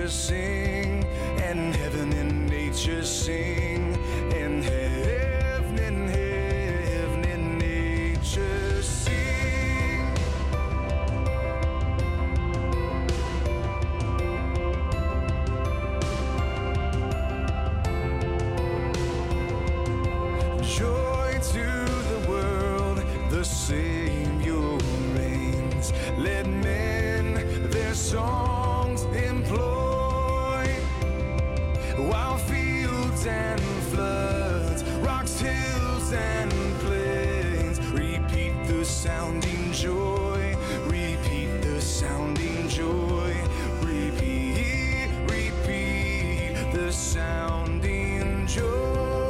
nature sing, and heaven and nature sing, and heaven and nature sing. Joy to the world, the Savior reigns. Let men their songs employ, while fields and floods, rocks, hills, and plains repeat the sounding joy, repeat the sounding joy, repeat, repeat the sounding joy.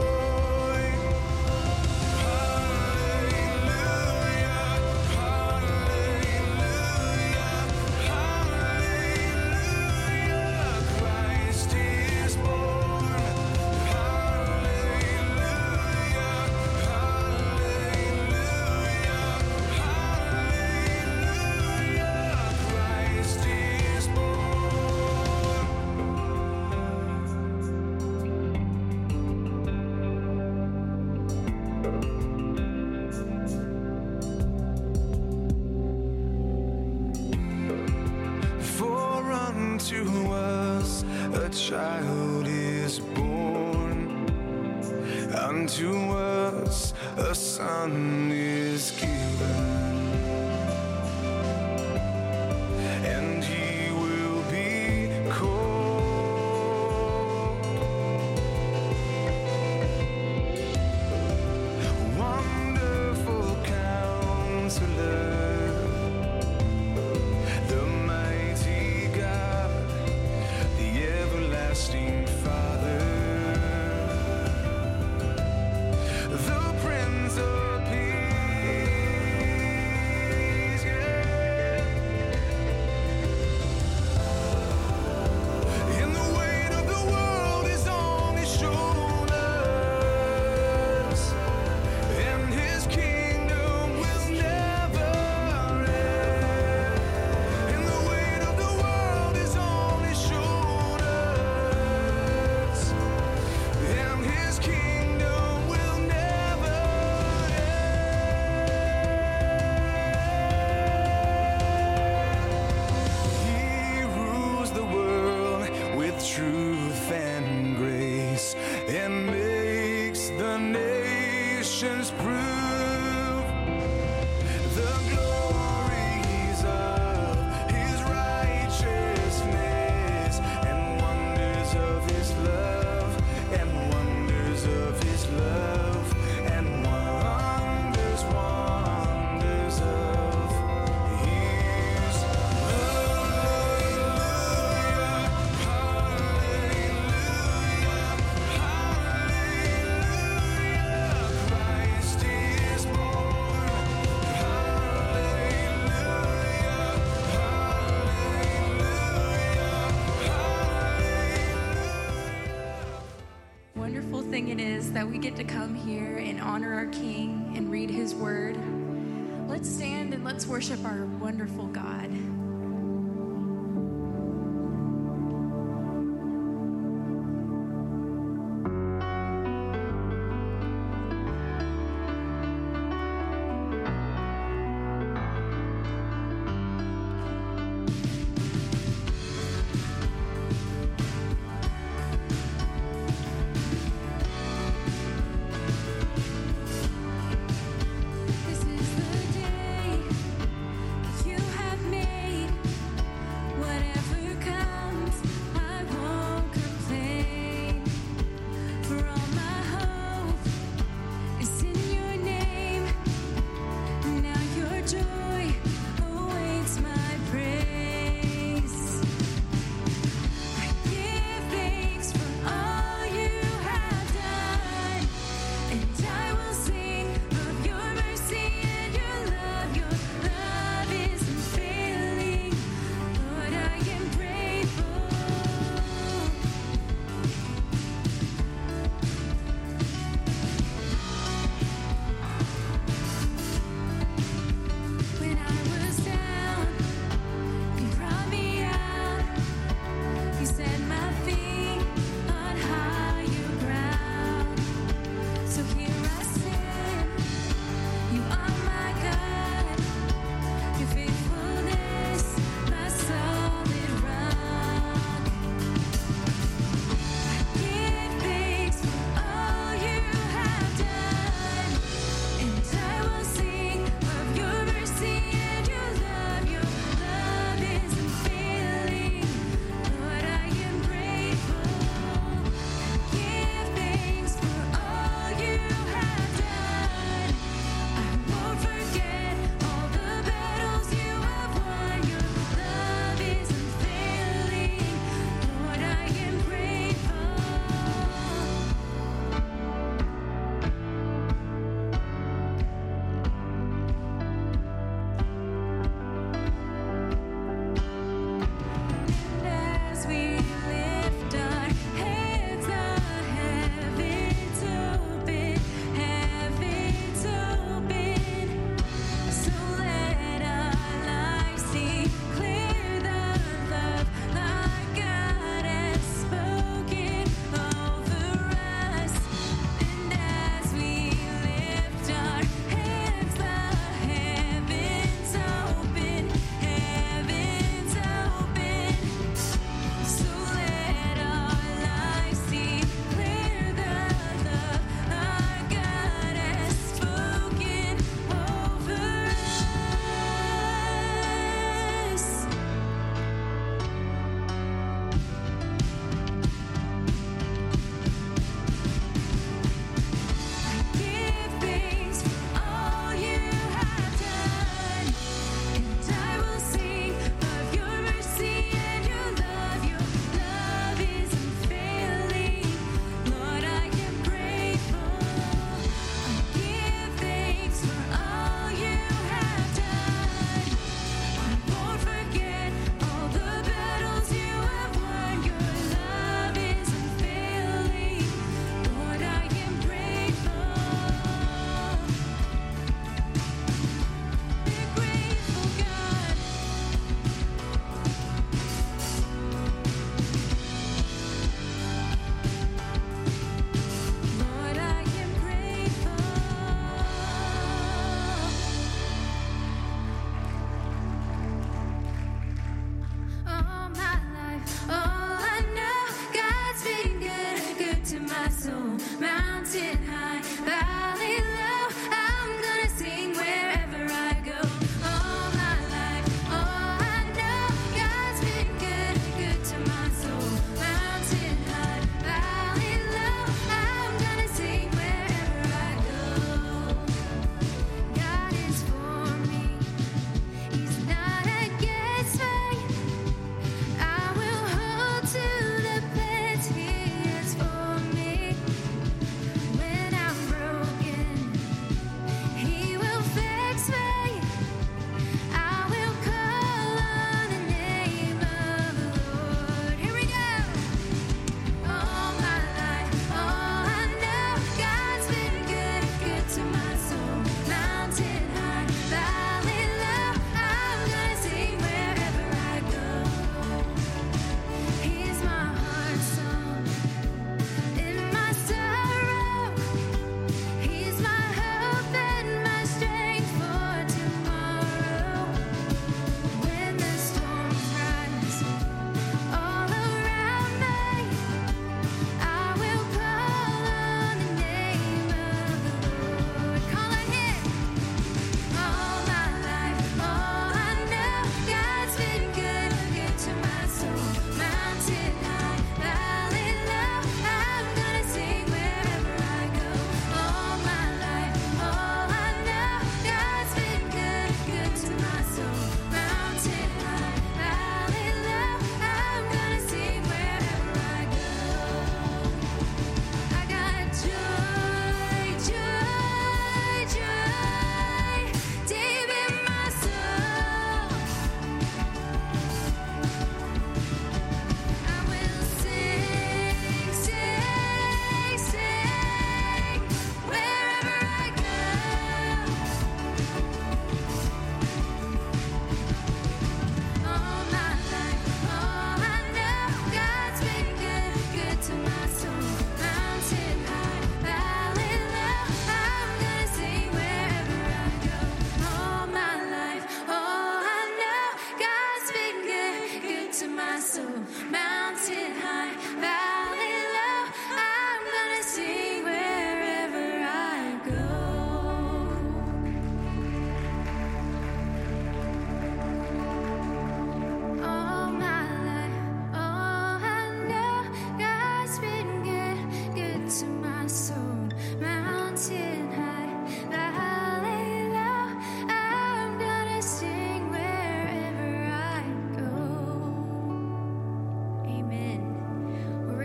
To us a child is born, unto us a son is given, and he will be called Wonderful Counselor, everlasting Father, the Prince of Peace, yeah. And the weight of the world is on his shoulders, and his kingdom will never end. And the weight of the world is on his shoulders, truth and grace, and makes the nations prove the glories of his righteousness, and wonders of his love, and wonders of his love, and wonders, wonders of his thing it is that we get to come here and honor our King and read his word. Let's stand and let's worship our wonderful God. This is the day you have made.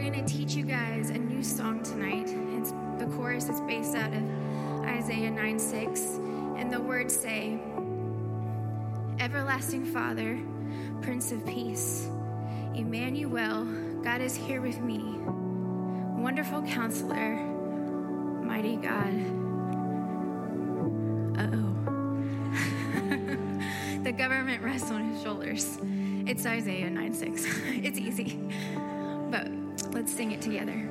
going to teach you guys a new song tonight. The chorus is based out of Isaiah 9:6, and the words say, Everlasting Father, Prince of Peace, Emmanuel, God is here with me. Wonderful Counselor, Mighty God. Uh-oh. The government rests on his shoulders. It's Isaiah 9:6. It's easy. But let's sing it together.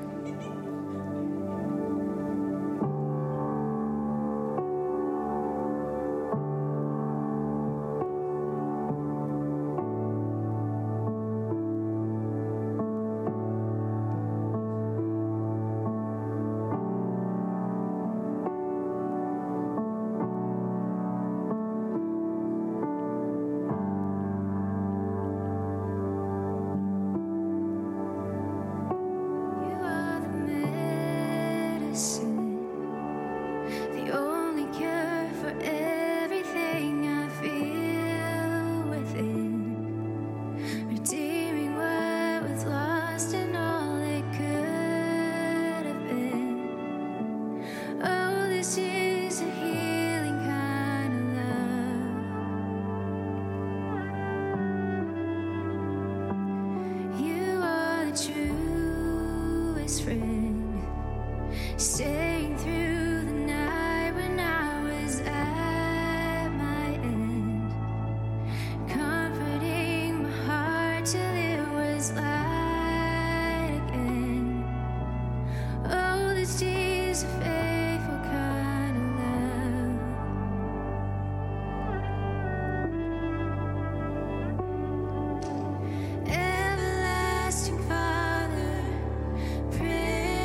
Everlasting Father, Prince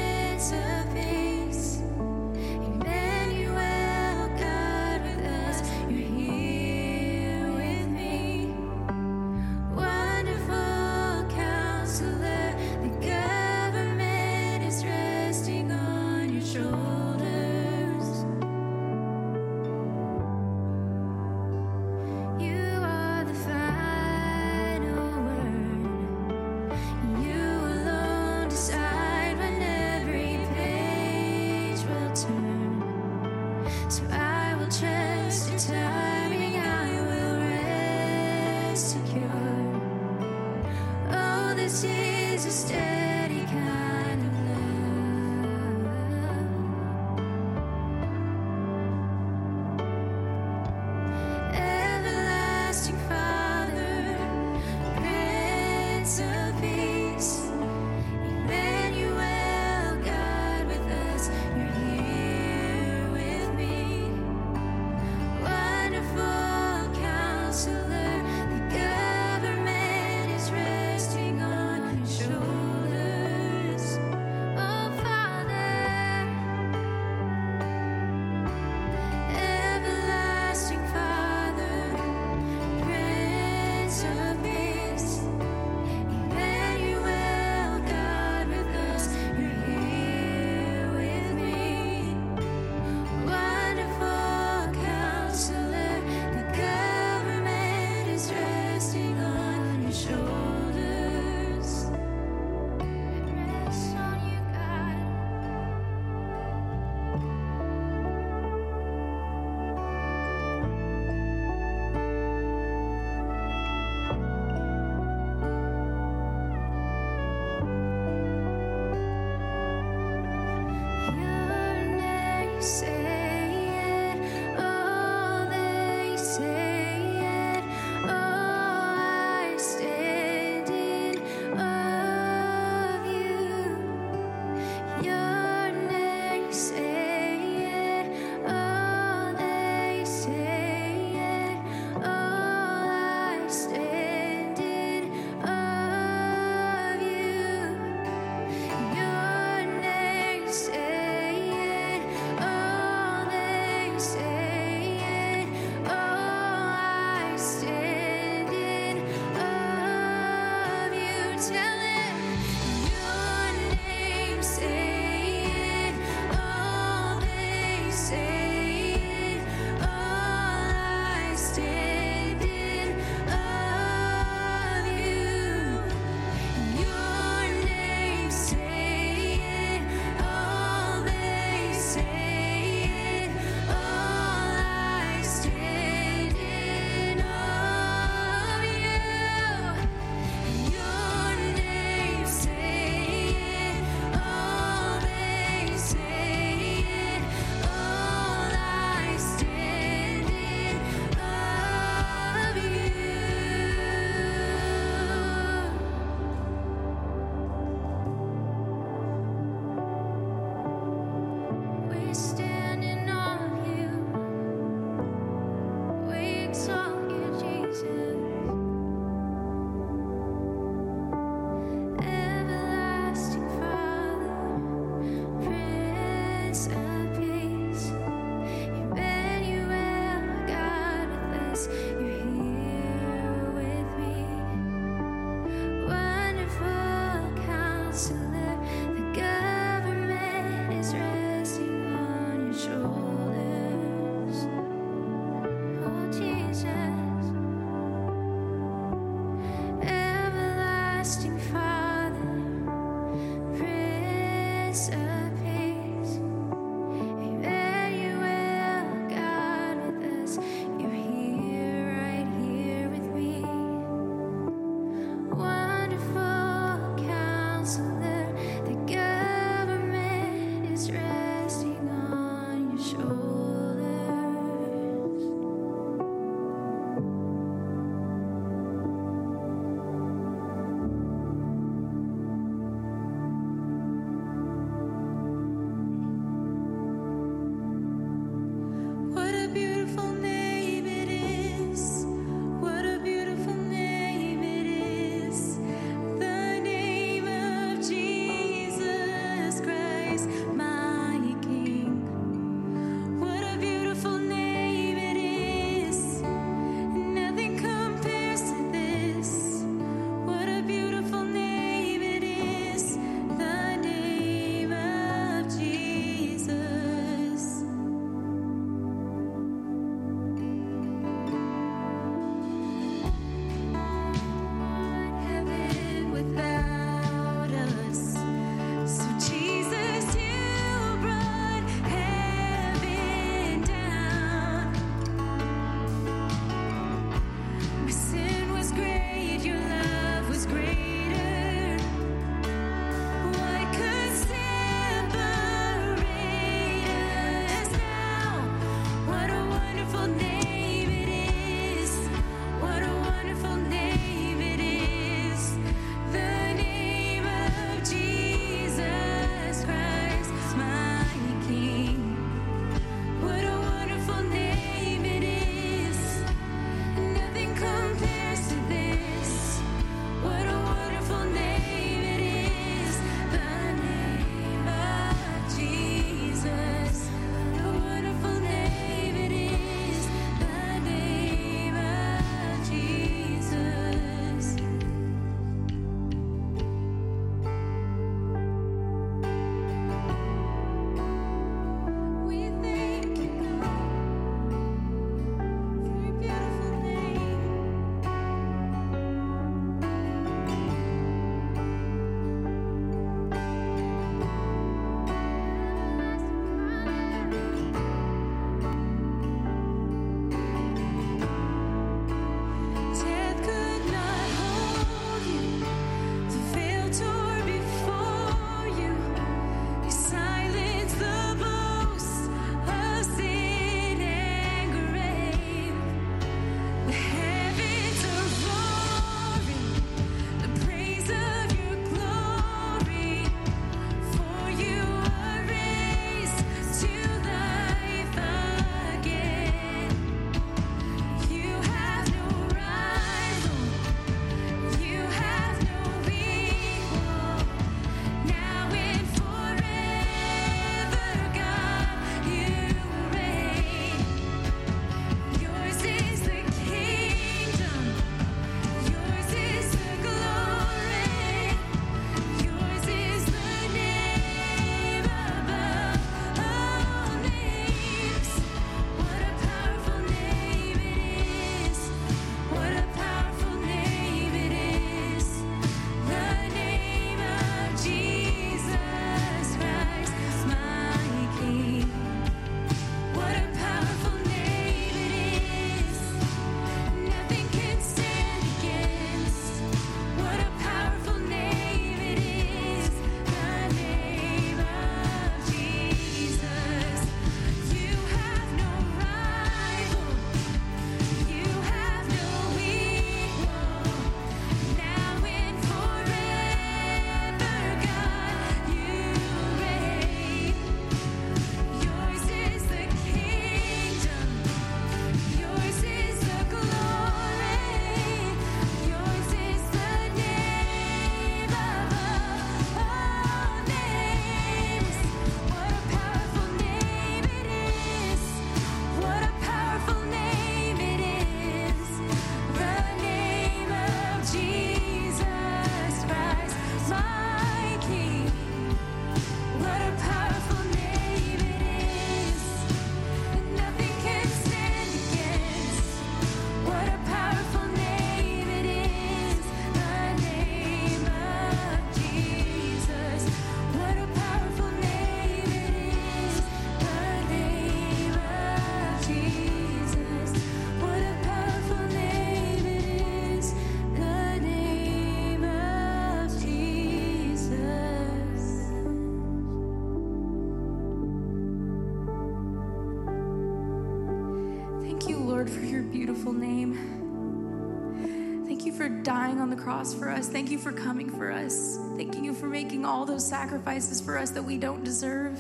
beautiful name. Thank you for dying on the cross for us. Thank you for coming for us. Thank you for making all those sacrifices for us that we don't deserve.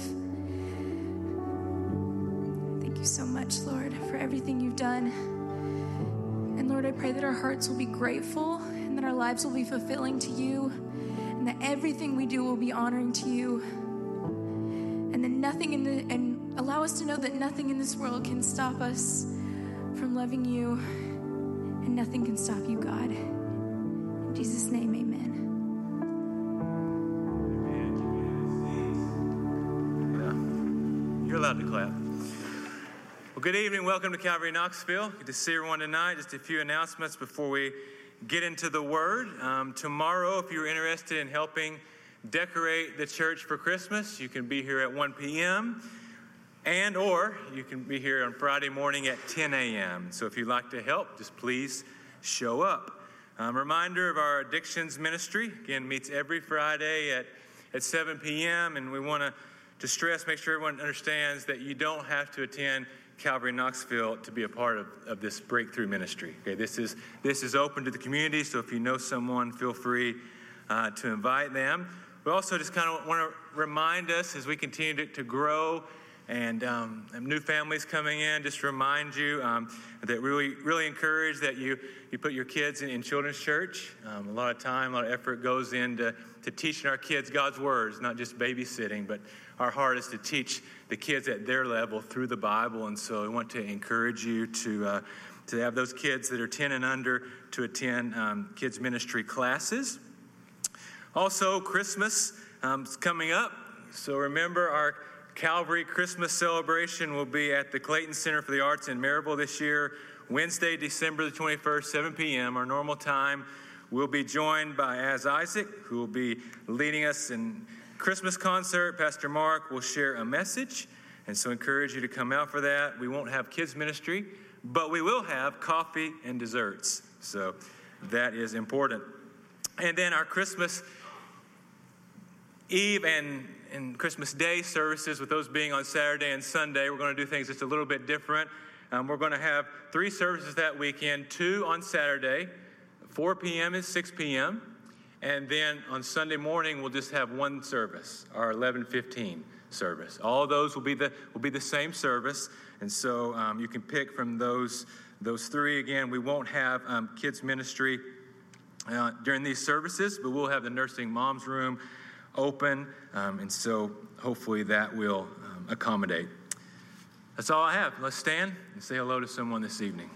Thank you so much, Lord, for everything you've done. And Lord, I pray that our hearts will be grateful and that our lives will be fulfilling to you and that everything we do will be honoring to you. And that and allow us to know that nothing in this world can stop us from loving you, and nothing can stop you, God. In Jesus' name, amen. Yeah. You're allowed to clap. Well, good evening. Welcome to Calvary Knoxville. Good to see everyone tonight. Just a few announcements before we get into the Word. Tomorrow, if you're interested in helping decorate the church for Christmas, you can be here at 1 p.m. or you can be here on Friday morning at 10 a.m. So if you'd like to help, just please show up. Reminder of our addictions ministry, again, meets every Friday at 7 p.m. And we want to stress, make sure everyone understands that you don't have to attend Calvary Knoxville to be a part of this breakthrough ministry. Okay, this is open to the community, so if you know someone, feel free to invite them. We also just kind of want to remind us as we continue to grow and new families coming in, just remind you that really encourage that you put your kids in children's church. A lot of time, a lot of effort goes into teaching our kids God's words, not just babysitting, but our heart is to teach the kids at their level through the Bible. And so we want to encourage you to have those kids that are 10 and under to attend kids ministry classes. Also, Christmas is coming up. So remember, our Calvary Christmas celebration will be at the Clayton Center for the Arts in Maryville this year, Wednesday, December the 21st, 7 p.m., our normal time. We'll be joined by Az Isaac, who will be leading us in Christmas concert. Pastor Mark will share a message, and so encourage you to come out for that. We won't have kids ministry, but we will have coffee and desserts, so that is important. And then our Christmas Eve and Christmas Day services, with those being on Saturday and Sunday, we're going to do things just a little bit different. We're going to have 3 services that weekend, 2 on Saturday, 4 p.m. and 6 p.m., and then on Sunday morning we'll just have 1 service, our 11:15 service. All those will be the same service, and so you can pick from those 3. Again, we won't have kids ministry during these services, but we'll have the nursing moms room open, and so hopefully that will accommodate. That's all I have. Let's stand and say hello to someone this evening.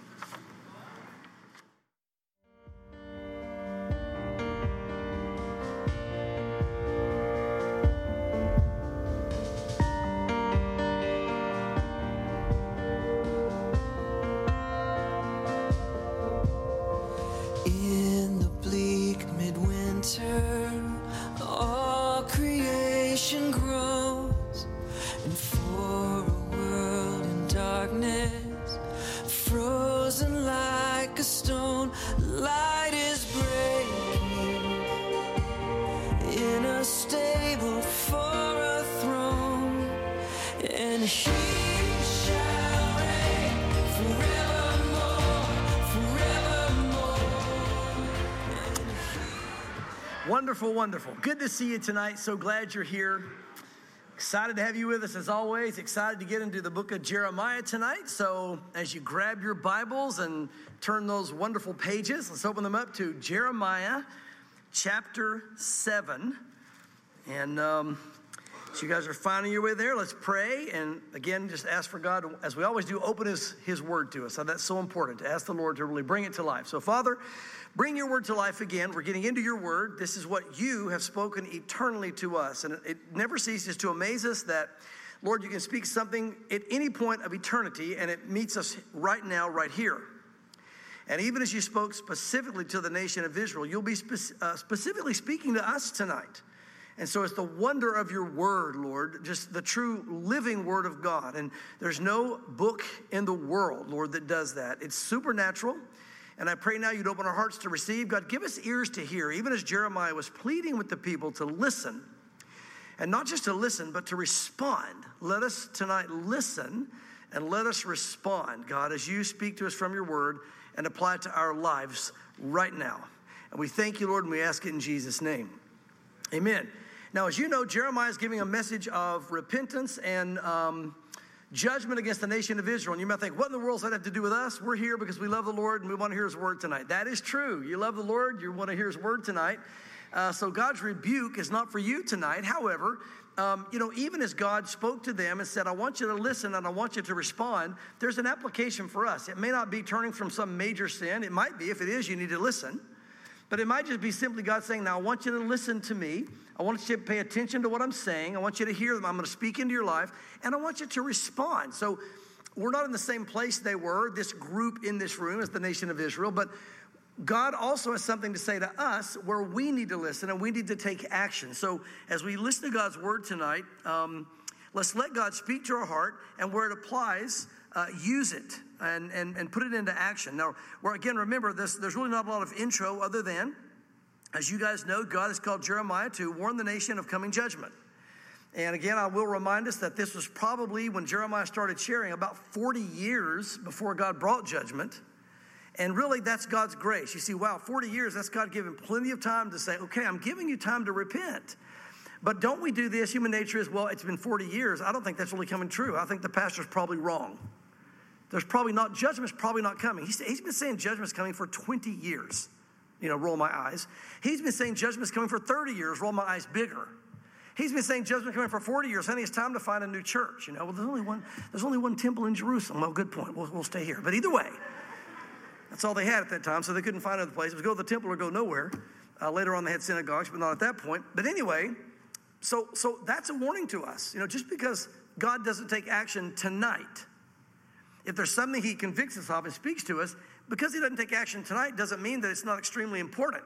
In the bleak midwinter, all creation grows, and for a world in darkness, frozen like a stone, light is breaking in a stable for a throne, and he shall reign forevermore, forevermore. Wonderful, wonderful. Good to see you tonight. So glad you're here. Excited to have you with us as always. Excited to get into the book of Jeremiah tonight. So as you grab your Bibles and turn those wonderful pages, let's open them up to Jeremiah chapter 7. And so you guys are finding your way there. Let's pray. And again, just ask for God, as we always do, open his word to us. So that's so important, to ask the Lord to really bring it to life. So Father, bring your word to life again. We're getting into your word. This is what you have spoken eternally to us. And it never ceases to amaze us that, Lord, you can speak something at any point of eternity, and it meets us right now, right here. And even as you spoke specifically to the nation of Israel, you'll be specifically speaking to us tonight. And so it's the wonder of your word, Lord, just the true living word of God. And there's no book in the world, Lord, that does that. It's supernatural. And I pray now you'd open our hearts to receive. God, give us ears to hear, even as Jeremiah was pleading with the people to listen. And not just to listen, but to respond. Let us tonight listen and let us respond, God, as you speak to us from your word and apply it to our lives right now. And we thank you, Lord, and we ask it in Jesus' name. Amen. Now, as you know, Jeremiah is giving a message of repentance and judgment against the nation of Israel. And you might think, what in the world does that have to do with us? We're here because we love the Lord and we want to hear his word tonight. That is true. You love the Lord, you want to hear his word tonight. So God's rebuke is not for you tonight. However, even as God spoke to them and said, I want you to listen and I want you to respond, there's an application for us. It may not be turning from some major sin. It might be. If it is, you need to listen. But it might just be simply God saying, now I want you to listen to me. I want you to pay attention to what I'm saying. I want you to hear them. I'm going to speak into your life. And I want you to respond. So we're not in the same place they were, this group in this room, as the nation of Israel. But God also has something to say to us where we need to listen and we need to take action. So as we listen to God's word tonight, let's let God speak to our heart. And where it applies, use it and put it into action. Now, again, remember this, there's really not a lot of intro other than, as you guys know, God has called Jeremiah to warn the nation of coming judgment. And again, I will remind us that this was probably when Jeremiah started sharing about 40 years before God brought judgment. And really, that's God's grace. You see, wow, 40 years, that's God giving plenty of time to say, okay, I'm giving you time to repent. But don't we do this? Human nature is, well, it's been 40 years. I don't think that's really coming true. I think the pastor's probably wrong. There's probably not, judgment's probably not coming. He's been saying judgment's coming for 20 years. Roll my eyes. He's been saying judgment's coming for 30 years. Roll my eyes bigger. He's been saying judgment's coming for 40 years. Honey, it's time to find a new church. Well, there's only one temple in Jerusalem. Well, good point. We'll stay here. But either way, that's all they had at that time, so they couldn't find another place. It was go to the temple or go nowhere. Later on, they had synagogues, but not at that point. But anyway, so that's a warning to us. Just because God doesn't take action tonight, if there's something he convicts us of and speaks to us, because he doesn't take action tonight doesn't mean that it's not extremely important.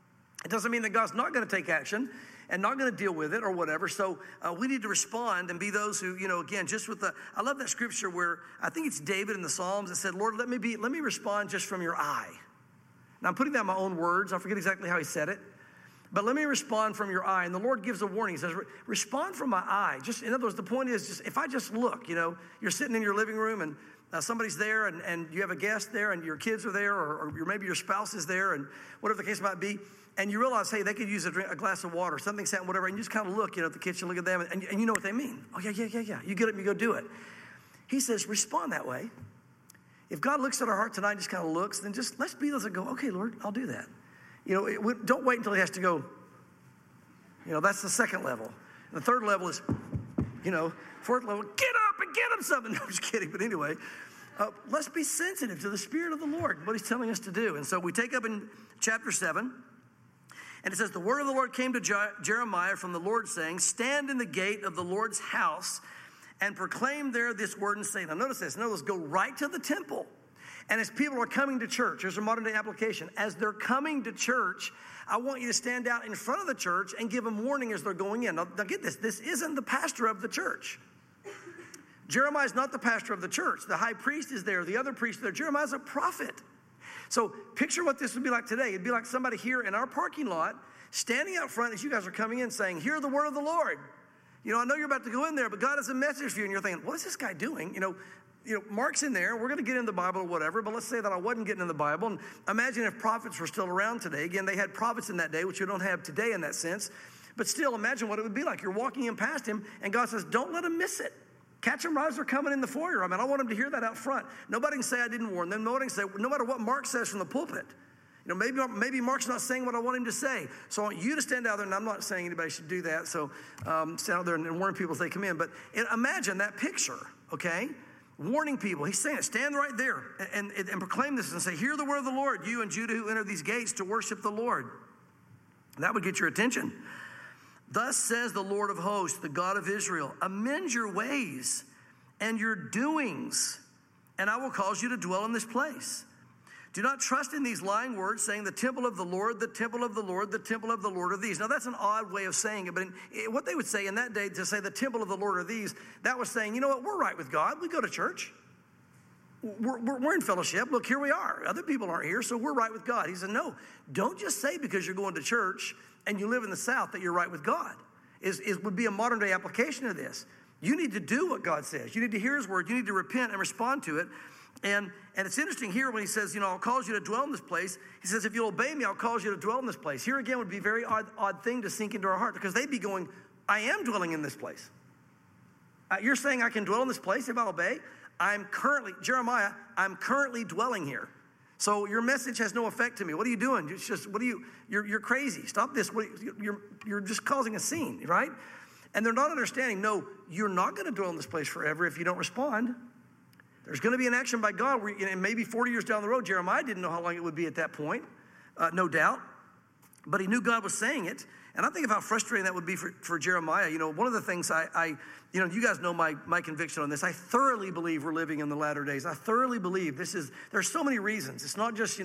It doesn't mean that God's not going to take action and not going to deal with it or whatever. So we need to respond and be those who, again, just with I love that scripture where I think it's David in the Psalms that said, Lord, let me respond just from your eye. Now I'm putting that in my own words. I forget exactly how he said it. But let me respond from your eye. And the Lord gives a warning. He says, respond from my eye. Just, in other words, the point is, just if I just look, you're sitting in your living room and somebody's there and you have a guest there and your kids are there or maybe your spouse is there and whatever the case might be, and you realize, hey, they could use a glass of water, something's happening, whatever, and you just kind of look, at the kitchen, look at them, and you know what they mean. Oh, yeah. You get up and you go do it. He says, respond that way. If God looks at our heart tonight and just kind of looks, then just let's be those that go, okay, Lord, I'll do that. Don't wait until he has to go. That's the second level. The third level is, fourth level, get up and get him something. No, I'm just kidding. But anyway, let's be sensitive to the Spirit of the Lord, what he's telling us to do. And so we take up in chapter 7, and it says, the word of the Lord came to Jeremiah from the Lord, saying, stand in the gate of the Lord's house and proclaim there this word and say. Now notice this. Go right to the temple. And as people are coming to church, here's a modern day application. As they're coming to church, I want you to stand out in front of the church and give them warning as they're going in. Now get this. This isn't the pastor of the church. Jeremiah's not the pastor of the church. The high priest is there. The other priest is there. Jeremiah's a prophet. So picture what this would be like today. It'd be like somebody here in our parking lot standing out front as you guys are coming in saying, hear the word of the Lord. I know you're about to go in there, but God has a message for you. And you're thinking, what is this guy doing? Mark's in there. We're going to get in the Bible or whatever, but let's say that I wasn't getting in the Bible. And imagine if prophets were still around today. Again, they had prophets in that day, which we don't have today in that sense. But still, imagine what it would be like. You're walking in past him, and God says, don't let him miss it. Catch them right as they're coming in the foyer. I want them to hear that out front. Nobody can say I didn't warn them. Nobody can say, no matter what Mark says from the pulpit. Maybe Mark's not saying what I want him to say. So I want you to stand out there, and I'm not saying anybody should do that. So stand out there and warn people as they come in. But imagine that picture, okay? Warning people. He's saying it. Stand right there and proclaim this and say, hear the word of the Lord, you and Judah who enter these gates to worship the Lord. That would get your attention. Thus says the Lord of hosts, the God of Israel, amend your ways and your doings, and I will cause you to dwell in this place. Do not trust in these lying words, saying the temple of the Lord, the temple of the Lord, the temple of the Lord are these. Now, that's an odd way of saying it, but what they would say in that day to say the temple of the Lord are these, that was saying, you know what, we're right with God. We go to church. We're in fellowship. Look, here we are. Other people aren't here, so we're right with God. He said, no, don't just say because you're going to church and you live in the South that you're right with God. Would be a modern day application of this. You need to do what God says. You need to hear his word. You need to repent and respond to it. And it's interesting here when he says, I'll cause you to dwell in this place. He says, if you'll obey me, I'll cause you to dwell in this place. Here again would be a very odd thing to sink into our heart, because they'd be going, I am dwelling in this place. You're saying I can dwell in this place if I obey? Jeremiah, I'm currently dwelling here. So your message has no effect to me. What are you doing? You're crazy. Stop this. You're just causing a scene, right? And they're not understanding, no, you're not going to dwell in this place forever if you don't respond. There's going to be an action by God where, maybe 40 years down the road. Jeremiah didn't know how long it would be at that point, no doubt. But he knew God was saying it. And I think of how frustrating that would be for Jeremiah. One of the things you guys know my conviction on this. I thoroughly believe we're living in the latter days. I thoroughly believe there's so many reasons. It's not just,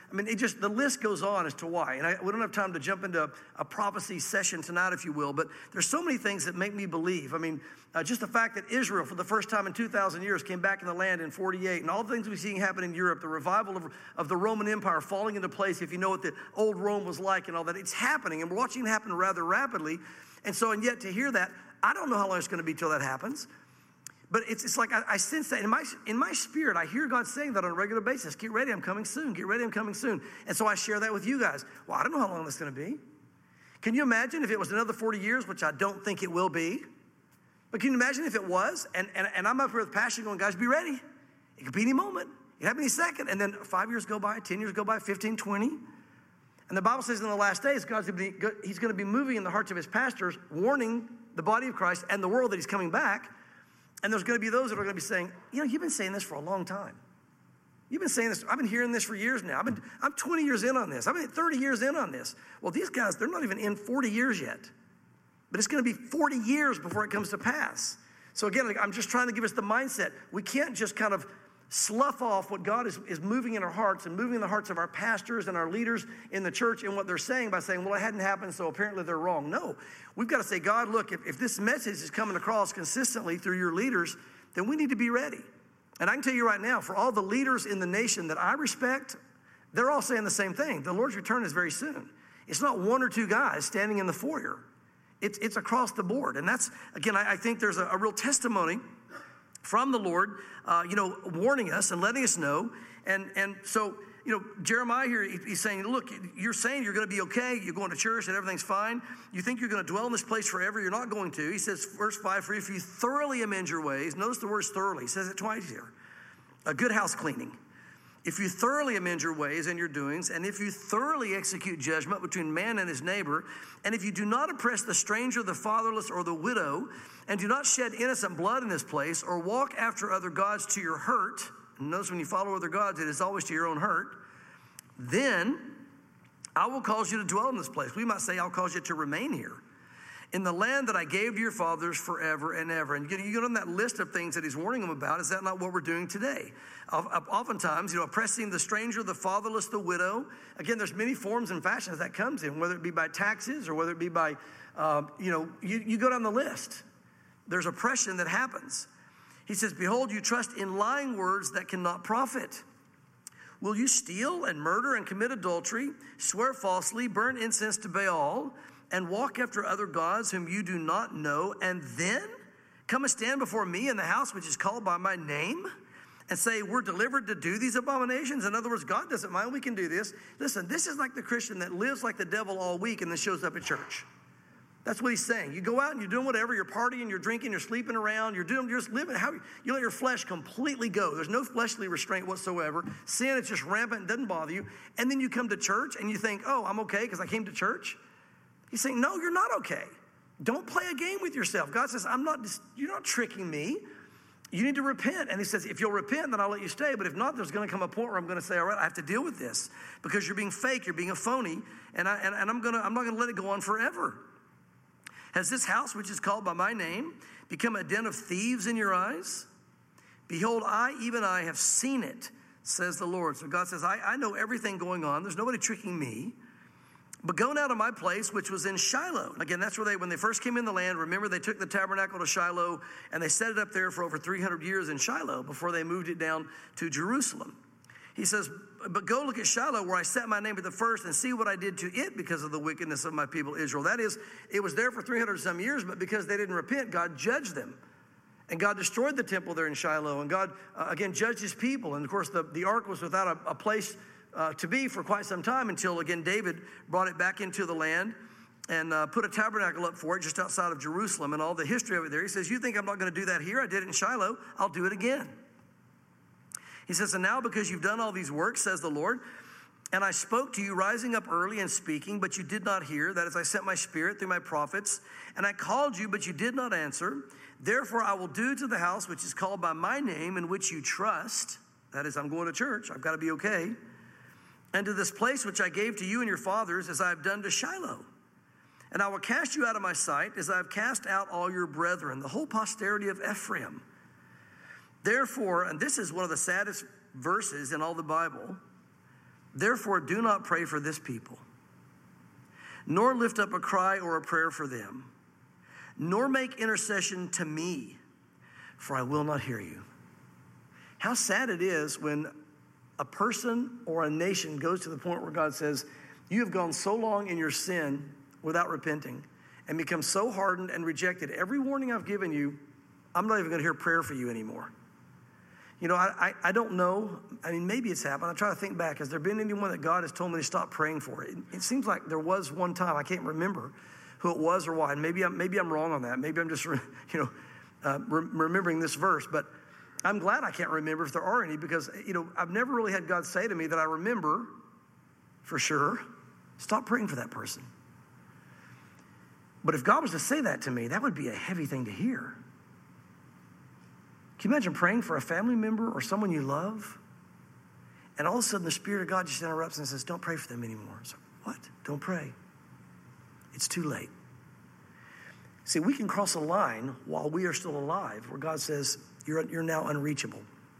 the list goes on as to why. And we don't have time to jump into a prophecy session tonight, if you will, but there's so many things that make me believe. Just the fact that Israel, for the first time in 2,000 years, came back in the land in 48, and all the things we've seen happen in Europe, the revival of the Roman Empire falling into place, if you know what the old Rome was like and all that, it's happening, and we're watching it happen rather rapidly. And yet to hear that, I don't know how long it's going to be till that happens. But it's like I sense that in my spirit, I hear God saying that on a regular basis. Get ready, I'm coming soon. Get ready, I'm coming soon. And so I share that with you guys. Well, I don't know how long that's going to be. Can you imagine if it was another 40 years, which I don't think it will be? But can you imagine if it was? And I'm up here with passion going, guys, be ready. It could be any moment. It could happen any second. And then 5 years go by, 10 years go by, 15, 20. And the Bible says in the last days, he's going to be moving in the hearts of his pastors, warning the body of Christ and the world that he's coming back. And there's going to be those that are going to be saying, you've been saying this for a long time. You've been saying this. I've been hearing this for years now. I'm 20 years in on this. I've been 30 years in on this. Well, these guys, they're not even in 40 years yet. But it's going to be 40 years before it comes to pass. So again, I'm just trying to give us the mindset. We can't just kind of slough off what God is moving in our hearts and moving in the hearts of our pastors and our leaders in the church and what they're saying by saying, well, it hadn't happened, so apparently they're wrong. No, we've got to say, God, look, if this message is coming across consistently through your leaders, then we need to be ready. And I can tell you right now, for all the leaders in the nation that I respect, they're all saying the same thing. The Lord's return is very soon. It's not one or two guys standing in the foyer. It's across the board. And that's, again, I think there's a real testimony from the Lord, warning us and letting us know. And so, Jeremiah here, he's saying, look, you're saying you're going to be okay. You're going to church and everything's fine. You think you're going to dwell in this place forever. You're not going to. He says, verse 5, for if you thoroughly amend your ways, notice the word thoroughly. He says it twice here. A good house cleaning. If you thoroughly amend your ways and your doings, and if you thoroughly execute judgment between man and his neighbor, and if you do not oppress the stranger, the fatherless, or the widow, and do not shed innocent blood in this place, or walk after other gods to your hurt, and notice when you follow other gods, it is always to your own hurt, then I will cause you to dwell in this place. We might say, I'll cause you to remain here, in the land that I gave to your fathers forever and ever. And you get on that list of things that he's warning them about. Is that not what we're doing today? Oftentimes, oppressing the stranger, the fatherless, the widow. Again, there's many forms and fashions that comes in, whether it be by taxes or whether it be by, you go down the list. There's oppression that happens. He says, behold, you trust in lying words that cannot profit. Will you steal and murder and commit adultery, swear falsely, burn incense to Baal, and walk after other gods whom you do not know, and then come and stand before me in the house which is called by my name, and say, we're delivered to do these abominations? In other words, God doesn't mind, we can do this. Listen, this is like the Christian that lives like the devil all week and then shows up at church. That's what he's saying. You go out and you're doing whatever, you're partying, you're drinking, you're sleeping around, you're just living how you let your flesh completely go. There's no fleshly restraint whatsoever. Sin is just rampant and doesn't bother you. And then you come to church and you think, oh, I'm okay because I came to church. He's saying, no, you're not okay. Don't play a game with yourself. God says, you're not tricking me. You need to repent. And he says, if you'll repent, then I'll let you stay. But if not, there's going to come a point where I'm going to say, all right, I have to deal with this because you're being fake, you're being a phony, and I'm not going to let it go on forever. Has this house, which is called by my name, become a den of thieves in your eyes? Behold, even I have seen it, says the Lord. So God says, I know everything going on. There's nobody tricking me. But go now to my place, which was in Shiloh. Again, that's where when they first came in the land, remember they took the tabernacle to Shiloh and they set it up there for over 300 years in Shiloh before they moved it down to Jerusalem. He says, but go look at Shiloh where I set my name at the first and see what I did to it because of the wickedness of my people Israel. That is, it was there for 300 some years, but because they didn't repent, God judged them. And God destroyed the temple there in Shiloh. And God, again, judged his people. And, of course, the ark was without a place to be for quite some time until, again, David brought it back into the land and put a tabernacle up for it just outside of Jerusalem and all the history of it there. He says, you think I'm not going to do that here? I did it in Shiloh. I'll do it again. He says, and now because you've done all these works, says the Lord, and I spoke to you rising up early and speaking, but you did not hear. That is, I sent my spirit through my prophets, and I called you, but you did not answer. Therefore, I will do to the house which is called by my name, in which you trust. That is, I'm going to church. I've got to be okay. And to this place which I gave to you and your fathers, as I have done to Shiloh. And I will cast you out of my sight, as I have cast out all your brethren, the whole posterity of Ephraim. Therefore, and this is one of the saddest verses in all the Bible, therefore do not pray for this people, nor lift up a cry or a prayer for them, nor make intercession to me, for I will not hear you. How sad it is when a person or a nation goes to the point where God says, you have gone so long in your sin without repenting and become so hardened and rejected. Every warning I've given you, I'm not even going to hear prayer for you anymore. You know, I don't know. I mean, maybe it's happened. I try to think back. Has there been anyone that God has told me to stop praying for? It seems like there was one time. I can't remember who it was or why. And maybe I'm wrong on that. Maybe I'm just, remembering this verse. But I'm glad I can't remember if there are any, because, I've never really had God say to me that I remember for sure, stop praying for that person. But if God was to say that to me, that would be a heavy thing to hear. Can you imagine praying for a family member or someone you love? And all of a sudden the Spirit of God just interrupts and says, don't pray for them anymore. So, what? Don't pray. It's too late. See, we can cross a line while we are still alive where God says, you're now unreachable.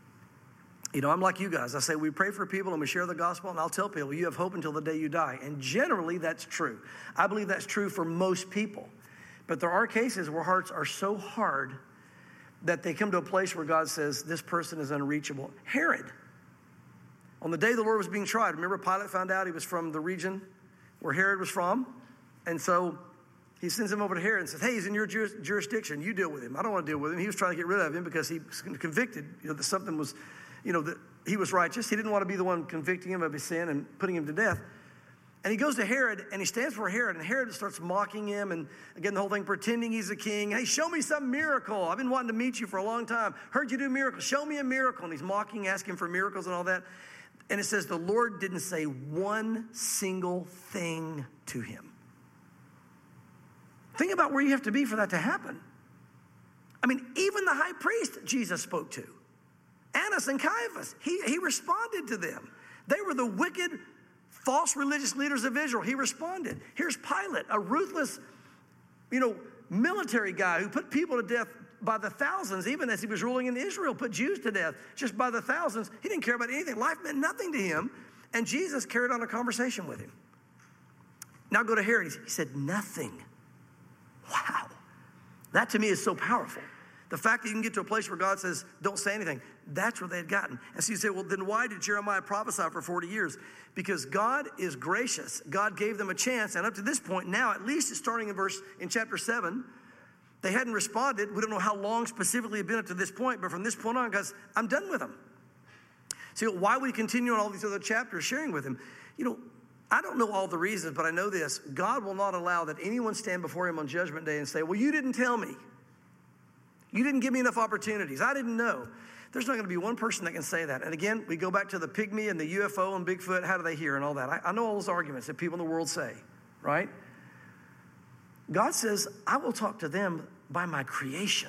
I'm like you guys. I say we pray for people and we share the gospel, and I'll tell people you have hope until the day you die. And generally that's true. I believe that's true for most people. But there are cases where hearts are so hard that they come to a place where God says, this person is unreachable. Herod, on the day the Lord was being tried, remember Pilate found out he was from the region where Herod was from? And so he sends him over to Herod and says, hey, he's in your jurisdiction. You deal with him. I don't want to deal with him. He was trying to get rid of him because he was convicted, that something was, that he was righteous. He didn't want to be the one convicting him of his sin and putting him to death. And he goes to Herod, and he stands for Herod, and Herod starts mocking him, and again, the whole thing, pretending he's a king. Hey, show me some miracle. I've been wanting to meet you for a long time. Heard you do miracles. Show me a miracle. And he's mocking, asking for miracles and all that. And it says the Lord didn't say one single thing to him. Think about where you have to be for that to happen. I mean, even the high priest Jesus spoke to, Annas and Caiaphas, he responded to them. They were the wicked, false religious leaders of Israel. He responded. Here's Pilate, a ruthless, military guy who put people to death by the thousands, even as he was ruling in Israel, put Jews to death just by the thousands. He didn't care about anything. Life meant nothing to him. And Jesus carried on a conversation with him. Now go to Herod. He said nothing. Wow. That to me is so powerful. The fact that you can get to a place where God says, don't say anything, that's where they had gotten. And so you say, well, then why did Jeremiah prophesy for 40 years? Because God is gracious. God gave them a chance. And up to this point now, at least it's starting in chapter 7, they hadn't responded. We don't know how long specifically it had been up to this point, but from this point on, guys, I'm done with them. See, why would he continue on all these other chapters sharing with him? I don't know all the reasons, but I know this. God will not allow that anyone stand before him on Judgment Day and say, well, you didn't tell me. You didn't give me enough opportunities. I didn't know. There's not going to be one person that can say that. And again, we go back to the pygmy and the UFO and Bigfoot. How do they hear and all that? I know all those arguments that people in the world say, right? God says, I will talk to them by my creation.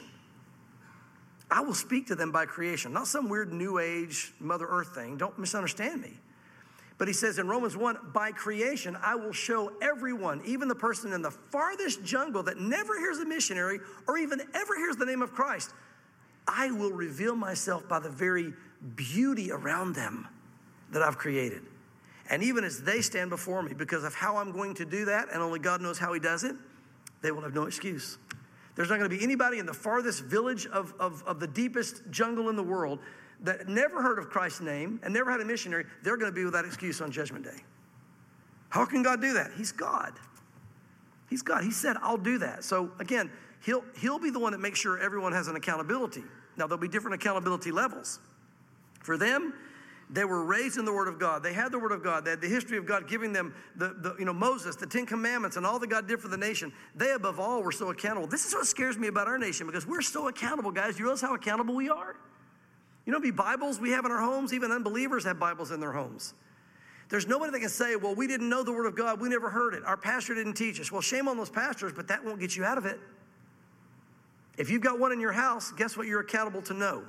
I will speak to them by creation. Not some weird new age Mother Earth thing. Don't misunderstand me. But he says in Romans 1, by creation, I will show everyone, even the person in the farthest jungle that never hears a missionary or even ever hears the name of Christ, I will reveal myself by the very beauty around them that I've created. And even as they stand before me, because of how I'm going to do that, and only God knows how he does it, they will have no excuse. There's not going to be anybody in the farthest village of the deepest jungle in the world that never heard of Christ's name and never had a missionary. They're going to be without excuse on Judgment Day. How can God do that? He's God. He's God. He said, I'll do that. So again, he'll be the one that makes sure everyone has an accountability. Now, there'll be different accountability levels. For them, they were raised in the Word of God. They had the Word of God. They had the history of God giving them Moses, the 10 Commandments, and all that God did for the nation. They, above all, were so accountable. This is what scares me about our nation, because we're so accountable, guys. You realize how accountable we are? You know how many Bibles we have in our homes? Even unbelievers have Bibles in their homes. There's nobody that can say, well, we didn't know the Word of God. We never heard it. Our pastor didn't teach us. Well, shame on those pastors, but that won't get you out of it. If you've got one in your house, guess what you're accountable to know?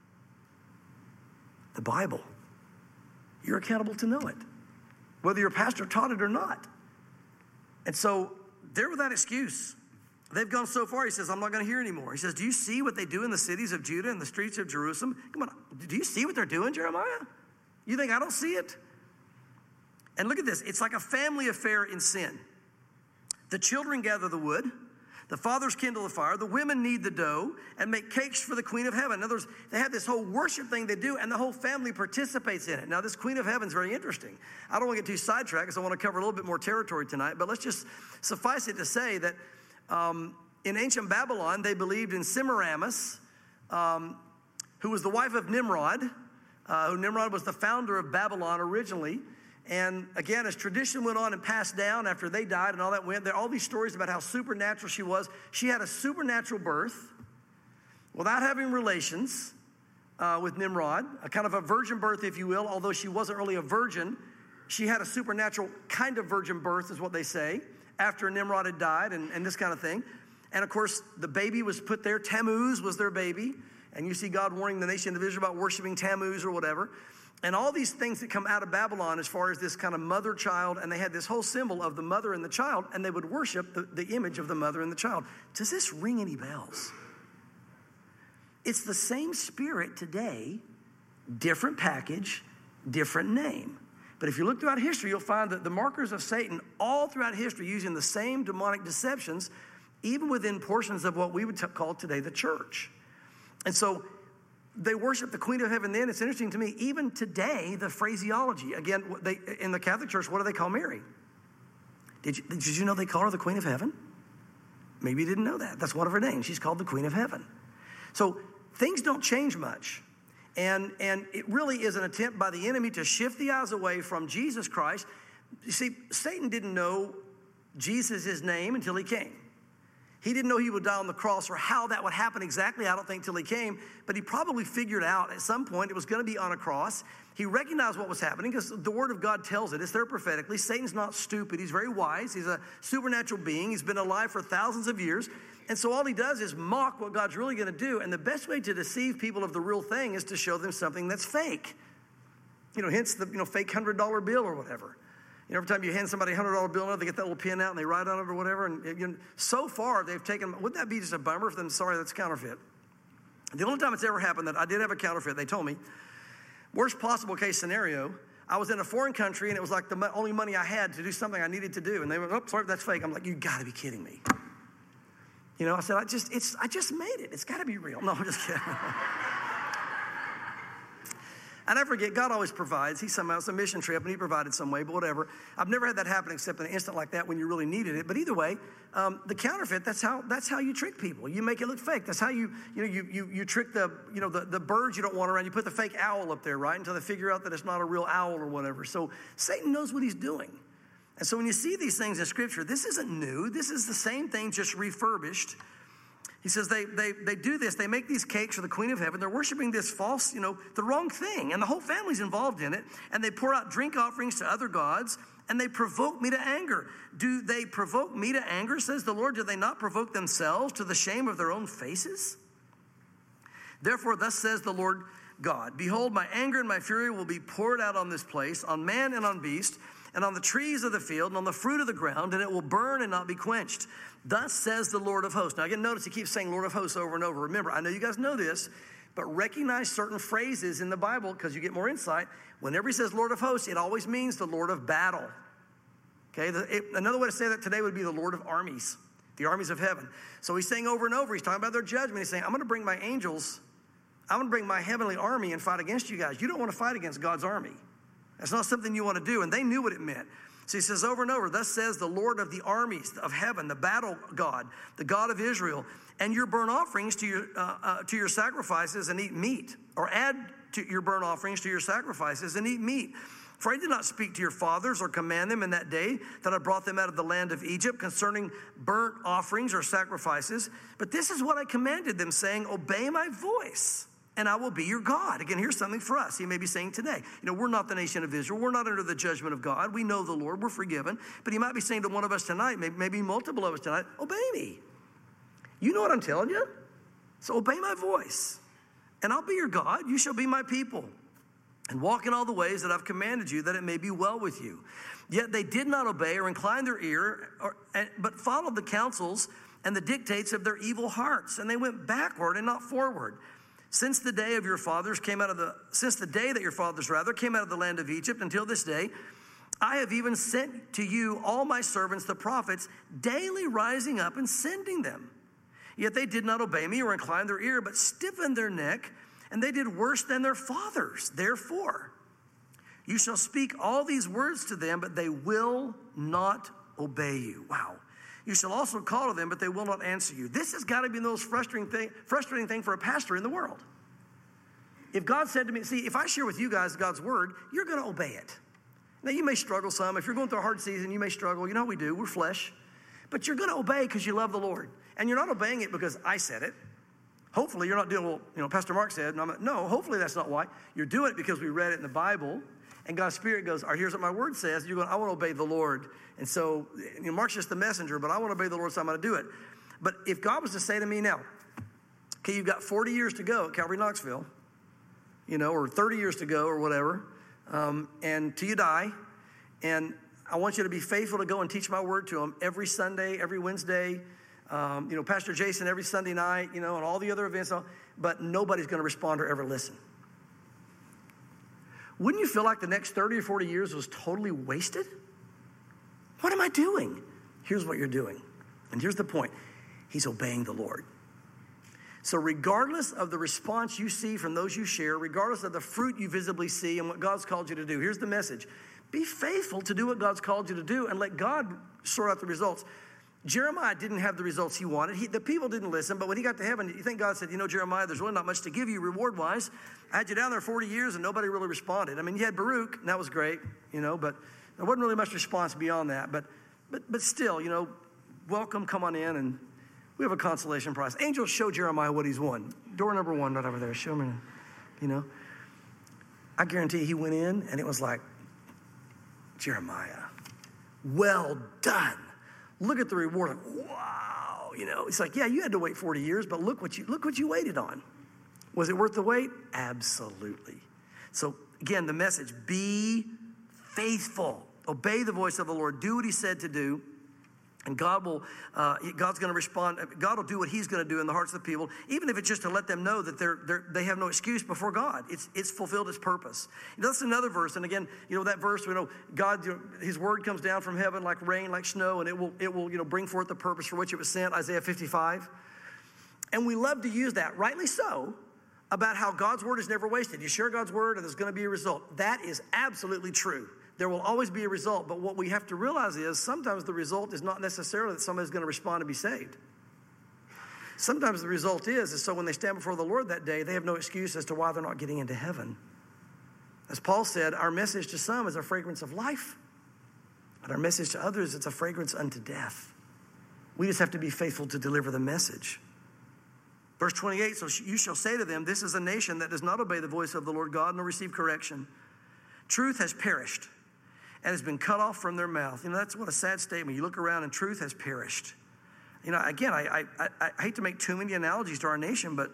The Bible. You're accountable to know it, whether your pastor taught it or not. And so they're without excuse. They've gone so far, he says, I'm not going to hear anymore. He says, do you see what they do in the cities of Judah and the streets of Jerusalem? Come on, do you see what they're doing, Jeremiah? You think I don't see it? And look at this. It's like a family affair in sin. The children gather the wood. The fathers kindle the fire. The women knead the dough and make cakes for the Queen of Heaven. In other words, they have this whole worship thing they do, and the whole family participates in it. Now, this Queen of Heaven is very interesting. I don't want to get too sidetracked because I want to cover a little bit more territory tonight, but let's just suffice it to say that in ancient Babylon, they believed in Semiramis, who was the wife of Nimrod, who Nimrod was the founder of Babylon originally. And again, as tradition went on and passed down after they died and all that went, there are all these stories about how supernatural she was. She had a supernatural birth without having relations with Nimrod, a kind of a virgin birth, if you will, although she wasn't really a virgin. She had a supernatural kind of virgin birth, is what they say, after Nimrod had died and this kind of thing. And of course, the baby was put there. Tammuz was their baby. And you see God warning the nation of Israel about worshiping Tammuz or whatever. And all these things that come out of Babylon as far as this kind of mother-child, and they had this whole symbol of the mother and the child, and they would worship the image of the mother and the child. Does this ring any bells? It's the same spirit today, different package, different name. But if you look throughout history, you'll find that the markers of Satan all throughout history using the same demonic deceptions, even within portions of what we would call today the church. And so they worship the Queen of Heaven then. It's interesting to me, even today, the phraseology. Again, in the Catholic Church, what do they call Mary? Did you know they call her the Queen of Heaven? Maybe you didn't know that. That's one of her names. She's called the Queen of Heaven. So things don't change much. And it really is an attempt by the enemy to shift the eyes away from Jesus Christ. You see, Satan didn't know Jesus' name until he came. He didn't know he would die on the cross or how that would happen exactly, I don't think, till he came. But he probably figured out at some point it was going to be on a cross. He recognized what was happening because the Word of God tells it. It's there prophetically. Satan's not stupid. He's very wise. He's a supernatural being. He's been alive for thousands of years. And so all he does is mock what God's really going to do. And the best way to deceive people of the real thing is to show them something that's fake. Hence the fake $100 bill or whatever. Every time you hand somebody a $100 bill, they get that little pin out and they write on it or whatever. And so far, they've taken, wouldn't that be just a bummer for them? Sorry, that's counterfeit. The only time it's ever happened that I did have a counterfeit, they told me, worst possible case scenario, I was in a foreign country and it was like the only money I had to do something I needed to do. And they went, oh, sorry, that's fake. I'm like, you got to be kidding me. I said, I just made it. It's got to be real. No, I'm just kidding. And I forget, God always provides. It's a mission trip, and he provided some way, but whatever. I've never had that happen except in an instant like that when you really needed it. But either way, the counterfeit, that's how you trick people. You make it look fake. That's how you trick the birds you don't want around. You put the fake owl up there, right, until they figure out that it's not a real owl or whatever. So Satan knows what he's doing. And so when you see these things in Scripture, this isn't new. This is the same thing, just refurbished. He says they do this. They make these cakes for the Queen of Heaven. They're worshiping this false, the wrong thing. And the whole family's involved in it. And they pour out drink offerings to other gods. And they provoke me to anger. Do they provoke me to anger, says the Lord? Do they not provoke themselves to the shame of their own faces? Therefore, thus says the Lord God, behold, my anger and my fury will be poured out on this place, on man and on beast, and on the trees of the field, and on the fruit of the ground, and it will burn and not be quenched. Thus says the Lord of hosts. Now, again, notice he keeps saying Lord of hosts over and over. Remember, I know you guys know this, but recognize certain phrases in the Bible because you get more insight. Whenever he says Lord of hosts, it always means the Lord of battle. Okay, another way to say that today would be the Lord of armies, the armies of heaven. So he's saying over and over, he's talking about their judgment. He's saying, I'm going to bring my angels, I'm going to bring my heavenly army and fight against you guys. You don't want to fight against God's army. That's not something you want to do. And they knew what it meant. So he says over and over, thus says the Lord of the armies of heaven, the battle God, the God of Israel, and your burnt offerings to your sacrifices and eat meat, or add to your burnt offerings to your sacrifices and eat meat. For I did not speak to your fathers or command them in that day that I brought them out of the land of Egypt concerning burnt offerings or sacrifices. But this is what I commanded them, saying, obey my voice, and I will be your God. Again, here's something for us. He may be saying today, we're not the nation of Israel. We're not under the judgment of God. We know the Lord. We're forgiven. But he might be saying to one of us tonight, maybe multiple of us tonight, obey me. You know what I'm telling you? So obey my voice, and I'll be your God. You shall be my people, and walk in all the ways that I've commanded you, that it may be well with you. Yet they did not obey or incline their ear, but followed the counsels and the dictates of their evil hearts, and they went backward and not forward. Since the day that your fathers came out of the land of Egypt until this day, I have even sent to you all my servants, the prophets, daily rising up and sending them. Yet they did not obey me or incline their ear, but stiffened their neck, and they did worse than their fathers. Therefore, you shall speak all these words to them, but they will not obey you. Wow. You shall also call to them, but they will not answer you. This has got to be the most frustrating thing for a pastor in the world. If God said to me, see, if I share with you guys God's word, you're going to obey it. Now, you may struggle some. If you're going through a hard season, you may struggle. You know what we do. We're flesh. But you're going to obey because you love the Lord. And you're not obeying it because I said it. Hopefully, you're not doing what Pastor Mark said. No, hopefully that's not why. You're doing it because we read it in the Bible. And God's Spirit goes, all right, here's what my word says. You're going, I want to obey the Lord. And so, Mark's just the messenger, but I want to obey the Lord, so I'm going to do it. But if God was to say to me now, okay, you've got 40 years to go at Calvary Knoxville, or 30 years to go or whatever, and till you die, and I want you to be faithful to go and teach my word to them every Sunday, every Wednesday, Pastor Jason every Sunday night, and all the other events, but nobody's going to respond or ever listen. Wouldn't you feel like the next 30 or 40 years was totally wasted? What am I doing? Here's what you're doing. And here's the point. He's obeying the Lord. So regardless of the response you see from those you share, regardless of the fruit you visibly see and what God's called you to do, here's the message. Be faithful to do what God's called you to do and let God sort out the results. Jeremiah didn't have the results he wanted. The people didn't listen, but when he got to heaven, you think God said, Jeremiah, there's really not much to give you reward-wise. I had you down there 40 years and nobody really responded. I mean, you had Baruch, and that was great, but there wasn't really much response beyond that. But still, welcome, come on in, and we have a consolation prize. Angels, show Jeremiah what he's won. Door number 1 right over there. Show me, I guarantee he went in, and it was like, Jeremiah, well done. Look at the reward. Wow, it's like, yeah, you had to wait 40 years, but look what you waited on. Was it worth the wait? Absolutely. So again, the message: be faithful, obey the voice of the Lord, do what He said to do, and God's going to respond. God will do what He's going to do in the hearts of the people, even if it's just to let them know that they have no excuse before God. It's fulfilled its purpose. That's another verse, and again, that verse, God, His word comes down from heaven like rain, like snow, and it will bring forth the purpose for which it was sent. Isaiah 55, and we love to use that, rightly so, about how God's word is never wasted. You share God's word, and there's going to be a result. That is absolutely true. There will always be a result, but what we have to realize is sometimes the result is not necessarily that somebody's going to respond and be saved. Sometimes the result is so when they stand before the Lord that day, they have no excuse as to why they're not getting into heaven. As Paul said, our message to some is a fragrance of life, but our message to others, it's a fragrance unto death. We just have to be faithful to deliver the message. Verse 28, so you shall say to them, this is a nation that does not obey the voice of the Lord God nor receive correction. Truth has perished and has been cut off from their mouth. That's what a sad statement. You look around and truth has perished. Again, I hate to make too many analogies to our nation, but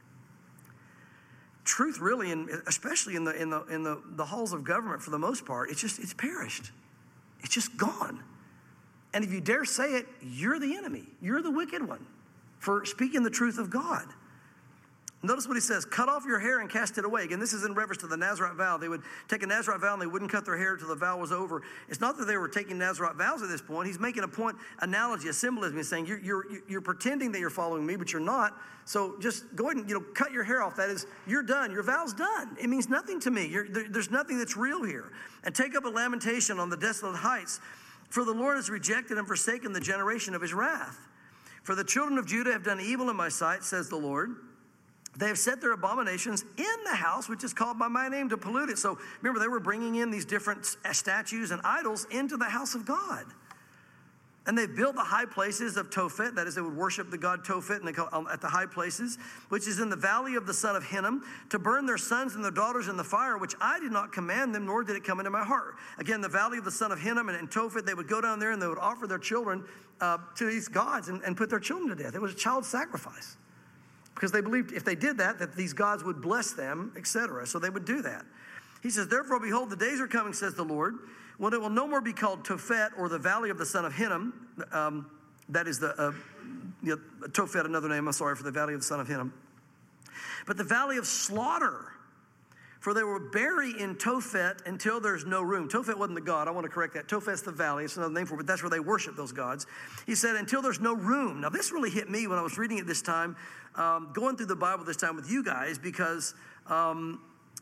truth really, especially in the halls of government for the most part, it's perished. It's just gone. And if you dare say it, you're the enemy. You're the wicked one for speaking the truth of God. Notice what he says, cut off your hair and cast it away. Again, this is in reference to the Nazirite vow. They would take a Nazirite vow and they wouldn't cut their hair until the vow was over. It's not that they were taking Nazirite vows at this point. He's making a point, analogy, a symbolism. He's saying, you're pretending that you're following me, but you're not. So just go ahead and, cut your hair off. That is, you're done. Your vow's done. It means nothing to me. There's nothing that's real here. And take up a lamentation on the desolate heights. For the Lord has rejected and forsaken the generation of his wrath. For the children of Judah have done evil in my sight, says the Lord. They have set their abominations in the house, which is called by my name, to pollute it. So remember, they were bringing in these different statues and idols into the house of God. And they built the high places of Tophet. That is, they would worship the god Tophet and they call, at the high places, which is in the valley of the son of Hinnom, to burn their sons and their daughters in the fire, which I did not command them, nor did it come into my heart. Again, the valley of the son of Hinnom and Tophet, they would go down there and they would offer their children to these gods and put their children to death. It was a child sacrifice. Because they believed if they did that these gods would bless them, etc. So they would do that. He says, therefore, behold, the days are coming, says the Lord, when it will no more be called Tophet, or the valley of the son of Hinnom. That is the Tophet, another name, I'm sorry, for the valley of the son of Hinnom. But the valley of slaughter. For they will bury in Tophet until there's no room. Tophet wasn't the god. I want to correct that. Tophet's the valley. It's another name for it, but that's where they worship those gods. He said, until there's no room. Now, this really hit me when I was reading it this time, going through the Bible this time with you guys, because on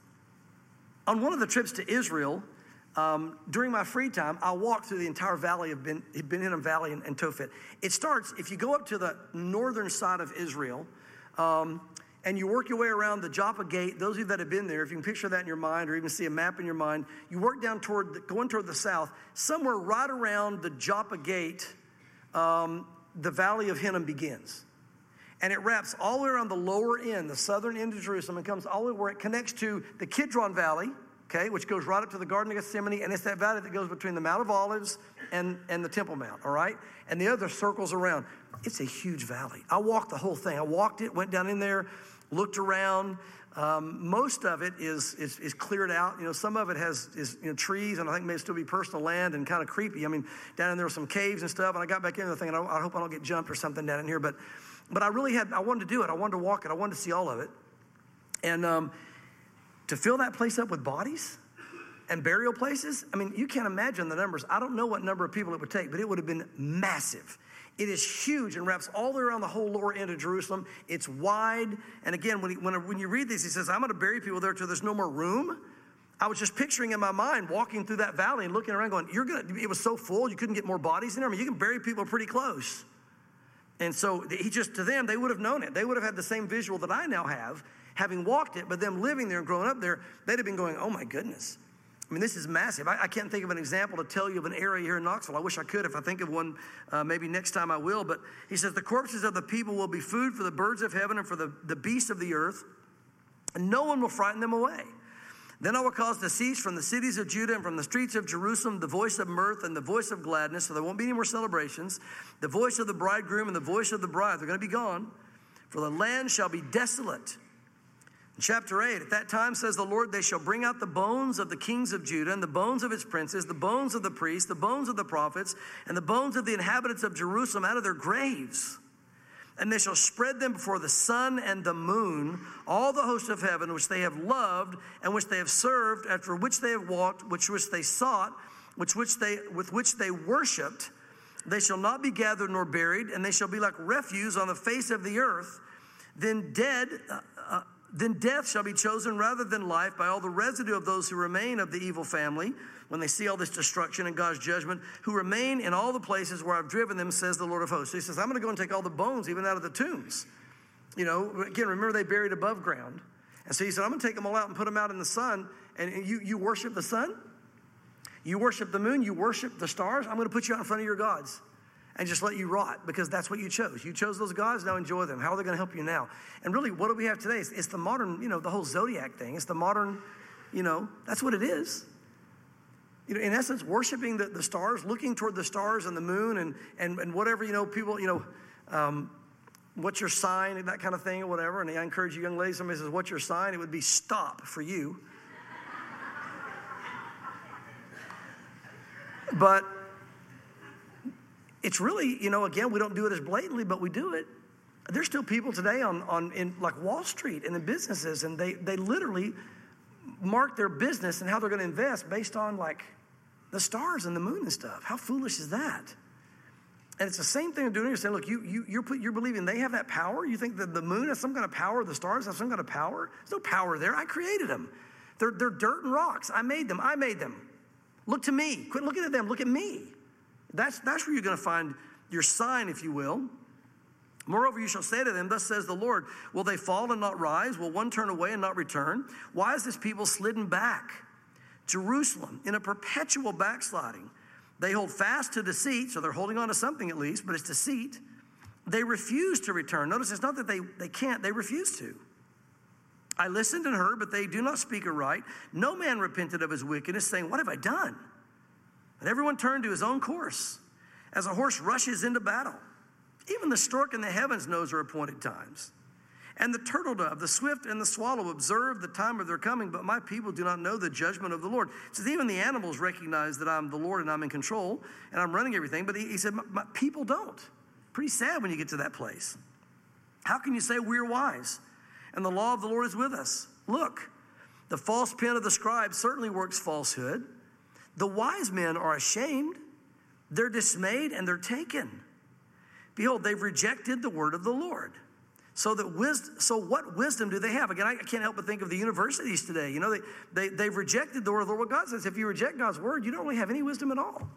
one of the trips to Israel, during my free time, I walked through the entire valley of Ben Hinnom Valley and Tophet. It starts, if you go up to the northern side of Israel, and you work your way around the Joppa Gate. Those of you that have been there, if you can picture that in your mind or even see a map in your mind, you work down going toward the south. Somewhere right around the Joppa Gate, the Valley of Hinnom begins. And it wraps all the way around the lower end, the southern end of Jerusalem, and comes all the way where it connects to the Kidron Valley, okay, which goes right up to the Garden of Gethsemane, and it's that valley that goes between the Mount of Olives and the Temple Mount, all right? And the other circles around. It's a huge valley. I walked the whole thing. I walked it, went down in there, looked around. Most of it is cleared out. Some of it is trees, and I think may still be personal land and kind of creepy. I mean, down in there were some caves and stuff, and I got back into the thing, and I hope I don't get jumped or something down in here. But I wanted to do it. I wanted to walk it. I wanted to see all of it. And to fill that place up with bodies and burial places, I mean, you can't imagine the numbers. I don't know what number of people it would take, but it would have been massive. It is huge and wraps all the way around the whole lower end of Jerusalem. It's wide. And again, when you read this, he says, I'm going to bury people there till there's no more room. I was just picturing in my mind walking through that valley and looking around going, it was so full, you couldn't get more bodies in there. I mean, you can bury people pretty close. And so to them, they would have known it. They would have had the same visual that I now have, having walked it, but them living there and growing up there, they'd have been going, oh my goodness. I mean, this is massive. I can't think of an example to tell you of an area here in Knoxville. I wish I could. If I think of one, maybe next time I will. But he says, the corpses of the people will be food for the birds of heaven and for the beasts of the earth, and no one will frighten them away. Then I will cause to cease from the cities of Judah and from the streets of Jerusalem the voice of mirth and the voice of gladness, so there won't be any more celebrations, the voice of the bridegroom and the voice of the bride. They're going to be gone, for the land shall be desolate. Chapter 8, at that time, says the Lord, they shall bring out the bones of the kings of Judah and the bones of its princes, the bones of the priests, the bones of the prophets, and the bones of the inhabitants of Jerusalem out of their graves. And they shall spread them before the sun and the moon, all the hosts of heaven, which they have loved and which they have served, after which they have walked, which they sought, with which they worshipped. They shall not be gathered nor buried, and they shall be like refuse on the face of the earth. Then death shall be chosen rather than life by all the residue of those who remain of the evil family, when they see all this destruction and God's judgment, who remain in all the places where I've driven them, says the Lord of hosts. So he says, I'm going to go and take all the bones, even out of the tombs. Again, remember they buried above ground. And so he said, I'm going to take them all out and put them out in the sun. And you worship the sun? You worship the moon? You worship the stars? I'm going to put you out in front of your gods and just let you rot, because that's what you chose. You chose those gods, now enjoy them. How are they going to help you now? And really, what do we have today? It's the modern, the whole zodiac thing. It's the modern, that's what it is. In essence, worshiping the stars, looking toward the stars and the moon and whatever, people, what's your sign, that kind of thing or whatever. And I encourage you young ladies, somebody says, what's your sign? It would be stop for you. But it's really, again, we don't do it as blatantly, but we do it. There's still people today in like Wall Street and in businesses, and they literally mark their business and how they're going to invest based on like the stars and the moon and stuff. How foolish is that? And it's the same thing they're doing. You're saying, look, you're believing they have that power? You think that the moon has some kind of power, the stars have some kind of power? There's no power there. I created them. They're dirt and rocks. I made them. Look to me. Quit looking at them. Look at me. That's where you're going to find your sign, if you will. Moreover, you shall say to them, thus says the Lord, will they fall and not rise? Will one turn away and not return? Why is this people slidden back? Jerusalem, in a perpetual backsliding. They hold fast to deceit, so they're holding on to something at least, but it's deceit. They refuse to return. Notice it's not that they can't, they refuse to. I listened and heard, but they do not speak aright. No man repented of his wickedness, saying, what have I done? And everyone turned to his own course, as a horse rushes into battle. Even the stork in the heavens knows her appointed times. And the turtle dove, the swift and the swallow observe the time of their coming, but my people do not know the judgment of the Lord. It says even the animals recognize that I'm the Lord and I'm in control and I'm running everything. But he said, my people don't. Pretty sad when you get to that place. How can you say we're wise and the law of the Lord is with us? Look, the false pen of the scribe certainly works falsehood. The wise men are ashamed. They're dismayed and they're taken. Behold, they've rejected the word of the Lord. So what wisdom do they have? Again, I can't help but think of the universities today. You know, they've rejected the word of the Lord. God says if you reject God's word, you don't really have any wisdom at all.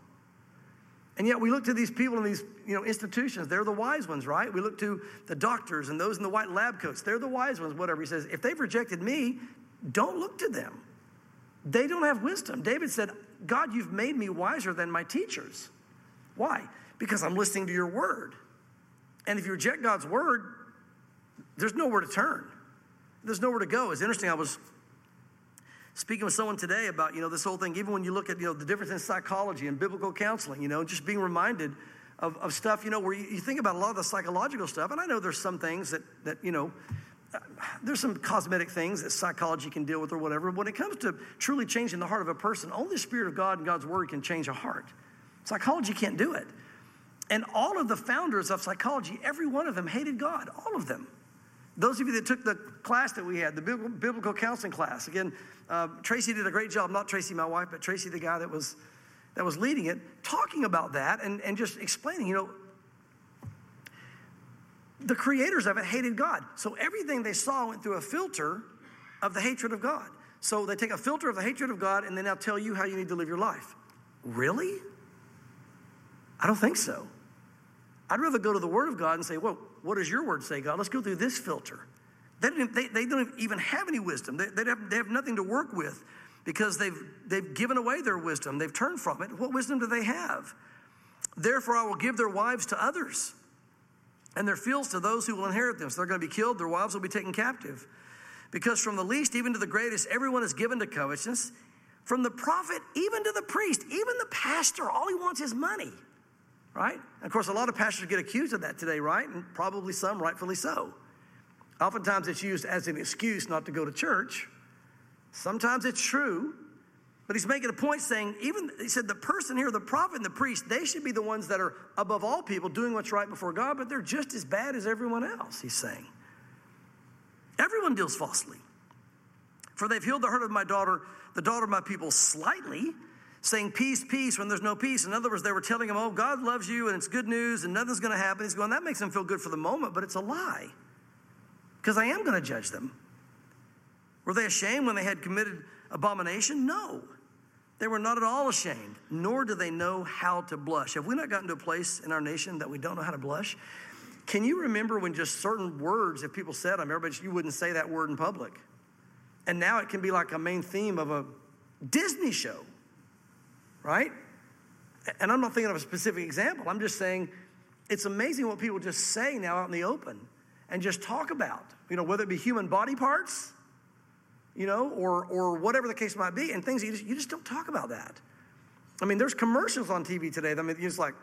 And yet we look to these people in these institutions. They're the wise ones, right? We look to the doctors and those in the white lab coats. They're the wise ones, whatever. He says, if they've rejected me, don't look to them. They don't have wisdom. David said, God, you've made me wiser than my teachers. Why? Because I'm listening to your word. And if you reject God's word, there's nowhere to turn. There's nowhere to go. It's interesting. I was speaking with someone today about, this whole thing, even when you look at, the difference in psychology and biblical counseling, just being reminded of stuff, where you think about a lot of the psychological stuff. And I know there's some things that there's some cosmetic things that psychology can deal with or whatever. But when it comes to truly changing the heart of a person, only the Spirit of God and God's word can change a heart. Psychology can't do it. And all of the founders of psychology, every one of them hated God, all of them. Those of you that took the class that we had, the biblical counseling class, again, Tracy did a great job, not Tracy, my wife, but Tracy, the guy that was leading it, talking about that and just explaining, the creators of it hated God. So everything they saw went through a filter of the hatred of God. So they take a filter of the hatred of God and they now tell you how you need to live your life. Really? I don't think so. I'd rather go to the Word of God and say, well, what does your Word say, God? Let's go through this filter. They don't even have any wisdom. They have nothing to work with because they've given away their wisdom. They've turned from it. What wisdom do they have? Therefore, I will give their wives to others and their fields to those who will inherit them. So they're going to be killed. Their wives will be taken captive. Because from the least even to the greatest, everyone is given to covetousness. From the prophet even to the priest, even the pastor, all he wants is money. Right? And of course, a lot of pastors get accused of that today, right? And probably some rightfully so. Oftentimes it's used as an excuse not to go to church. Sometimes it's true. But he's making a point saying, he said the person here, the prophet and the priest, they should be the ones that are above all people doing what's right before God, but they're just as bad as everyone else, he's saying. Everyone deals falsely. For they've healed the hurt of my daughter, the daughter of my people, slightly, saying peace, peace, when there's no peace. In other words, they were telling him, oh, God loves you and it's good news and nothing's going to happen. He's going, that makes him feel good for the moment, but it's a lie because I am going to judge them. Were they ashamed when they had committed abomination? No, they were not at all ashamed, nor do they know how to blush. Have we not gotten to a place in our nation that we don't know how to blush? Can you remember when just certain words, if people said them, everybody, you wouldn't say that word in public? And now it can be like a main theme of a Disney show. Right? And I'm not thinking of a specific example. I'm just saying it's amazing what people just say now out in the open and just talk about, whether it be human body parts, or whatever the case might be, and things you just don't talk about that. I mean, there's commercials on TV today. I mean, it's like,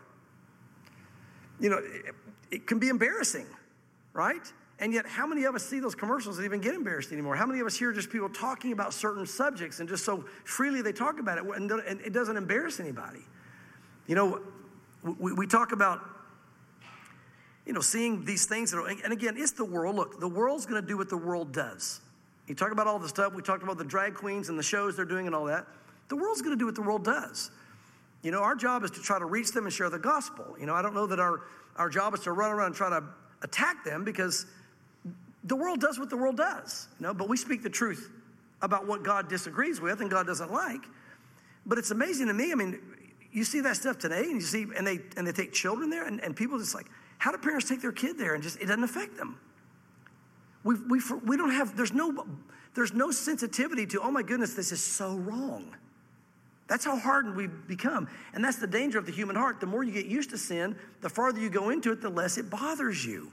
it can be embarrassing, right? And yet, how many of us see those commercials that even get embarrassed anymore? How many of us hear just people talking about certain subjects and just so freely they talk about it and it doesn't embarrass anybody? We talk about, seeing these things. And again, it's the world. Look, the world's going to do what the world does. You talk about all the stuff. We talked about the drag queens and the shows they're doing and all that. The world's going to do what the world does. Our job is to try to reach them and share the gospel. I don't know that our job is to run around and try to attack them, because the world does what the world does. But we speak the truth about what God disagrees with and God doesn't like. But it's amazing to me. I mean, you see that stuff today, and you see, and they take children there, and people just like, how do parents take their kid there and it doesn't affect them? We don't have, there's no sensitivity to, oh my goodness, this is so wrong. That's how hardened we've become. And that's the danger of the human heart. The more you get used to sin, the farther you go into it, the less it bothers you.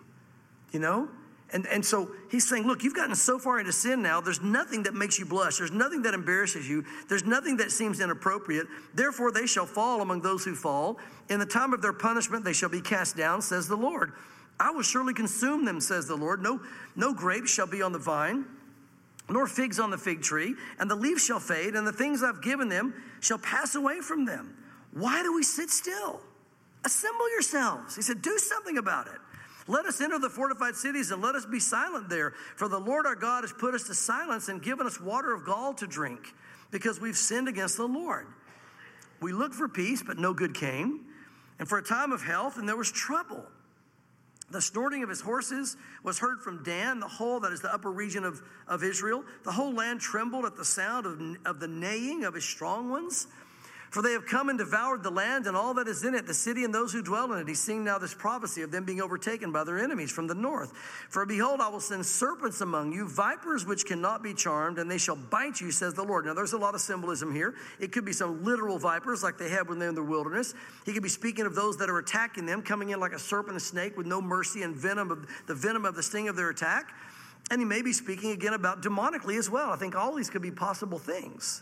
And so he's saying, look, you've gotten so far into sin now, there's nothing that makes you blush. There's nothing that embarrasses you. There's nothing that seems inappropriate. Therefore, they shall fall among those who fall. In the time of their punishment, they shall be cast down, says the Lord. I will surely consume them, says the Lord. No grapes shall be on the vine, nor figs on the fig tree, and the leaves shall fade, and the things I've given them shall pass away from them. Why do we sit still? Assemble yourselves. He said, do something about it. Let us enter the fortified cities and let us be silent there. For the Lord our God has put us to silence and given us water of gall to drink, because we've sinned against the Lord. We looked for peace, but no good came, and for a time of health, and there was trouble. The snorting of his horses was heard from Dan, the whole, that is the upper region of Israel. The whole land trembled at the sound of the neighing of his strong ones. For they have come and devoured the land and all that is in it, the city and those who dwell in it. He's seeing now this prophecy of them being overtaken by their enemies from the north. For behold, I will send serpents among you, vipers which cannot be charmed, and they shall bite you, says the Lord. Now there's a lot of symbolism here. It could be some literal vipers like they had when they're in the wilderness. He could be speaking of those that are attacking them, coming in like a serpent and snake with no mercy and venom of the sting of their attack. And he may be speaking again about demonically as well. I think all these could be possible things.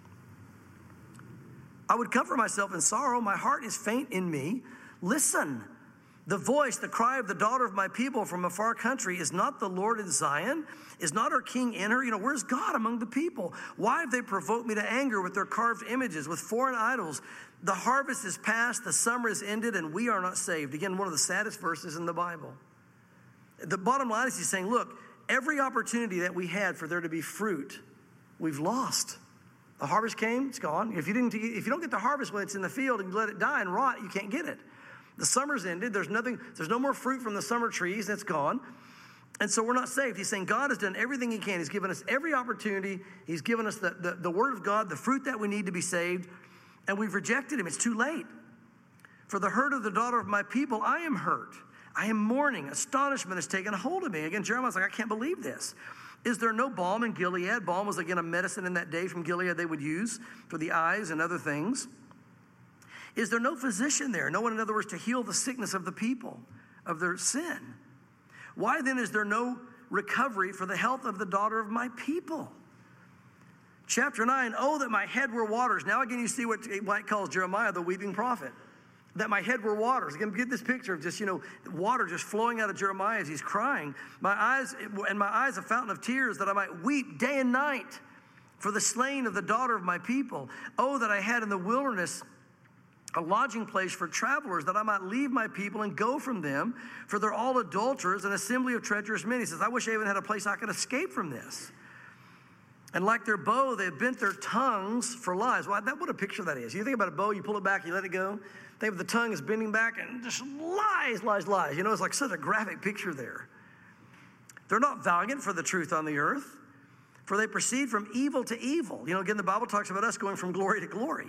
I would comfort myself in sorrow. My heart is faint in me. Listen, the voice, the cry of the daughter of my people from a far country. Is not the Lord in Zion? Is not our king in her? Where's God among the people? Why have they provoked me to anger with their carved images, with foreign idols? The harvest is past, the summer is ended, and we are not saved. Again, one of the saddest verses in the Bible. The bottom line is he's saying, look, every opportunity that we had for there to be fruit, we've lost. The harvest came, it's gone. If you don't get the harvest when it's in the field and you let it die and rot, you can't get it. The summer's ended. There's no more fruit from the summer trees. That's gone. And so we're not saved. He's saying God has done everything he can. He's given us every opportunity. He's given us the word of God, the fruit that we need to be saved. And we've rejected him. It's too late. For the hurt of the daughter of my people, I am hurt. I am mourning. Astonishment has taken hold of me. Again, Jeremiah's like, I can't believe this. Is there no balm in Gilead? Balm was, again, a medicine in that day from Gilead they would use for the eyes and other things. Is there no physician there? No one, in other words, to heal the sickness of the people, of their sin? Why then is there no recovery for the health of the daughter of my people? Chapter 9, oh, that my head were waters. Now again, you see what White calls Jeremiah the weeping prophet. That my head were waters. Again, get this picture of just, water just flowing out of Jeremiah as he's crying. My eyes a fountain of tears, that I might weep day and night for the slain of the daughter of my people. Oh, that I had in the wilderness a lodging place for travelers, that I might leave my people and go from them, for they're all adulterers, an assembly of treacherous men. He says, I wish I even had a place I could escape from this. And like their bow, they have bent their tongues for lies. Well, what a picture that is. You think about a bow, you pull it back, you let it go. Think of the tongue is bending back and just lies, lies, lies. It's like such a graphic picture there. They're not valiant for the truth on the earth, for they proceed from evil to evil. Again, the Bible talks about us going from glory to glory.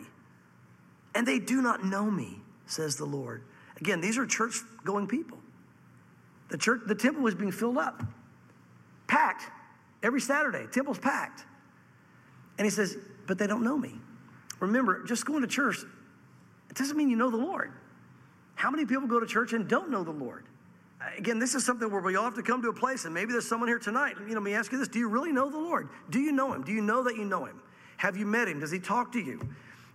And they do not know me, says the Lord. Again, these are church-going people. The temple was being filled up, packed every Saturday. Temple's packed. And he says, but they don't know me. Remember, just going to church, it doesn't mean you know the Lord. How many people go to church and don't know the Lord? Again, this is something where we all have to come to a place, and maybe there's someone here tonight. Let me ask you this. Do you really know the Lord? Do you know him? Do you know that you know him? Have you met him? Does he talk to you?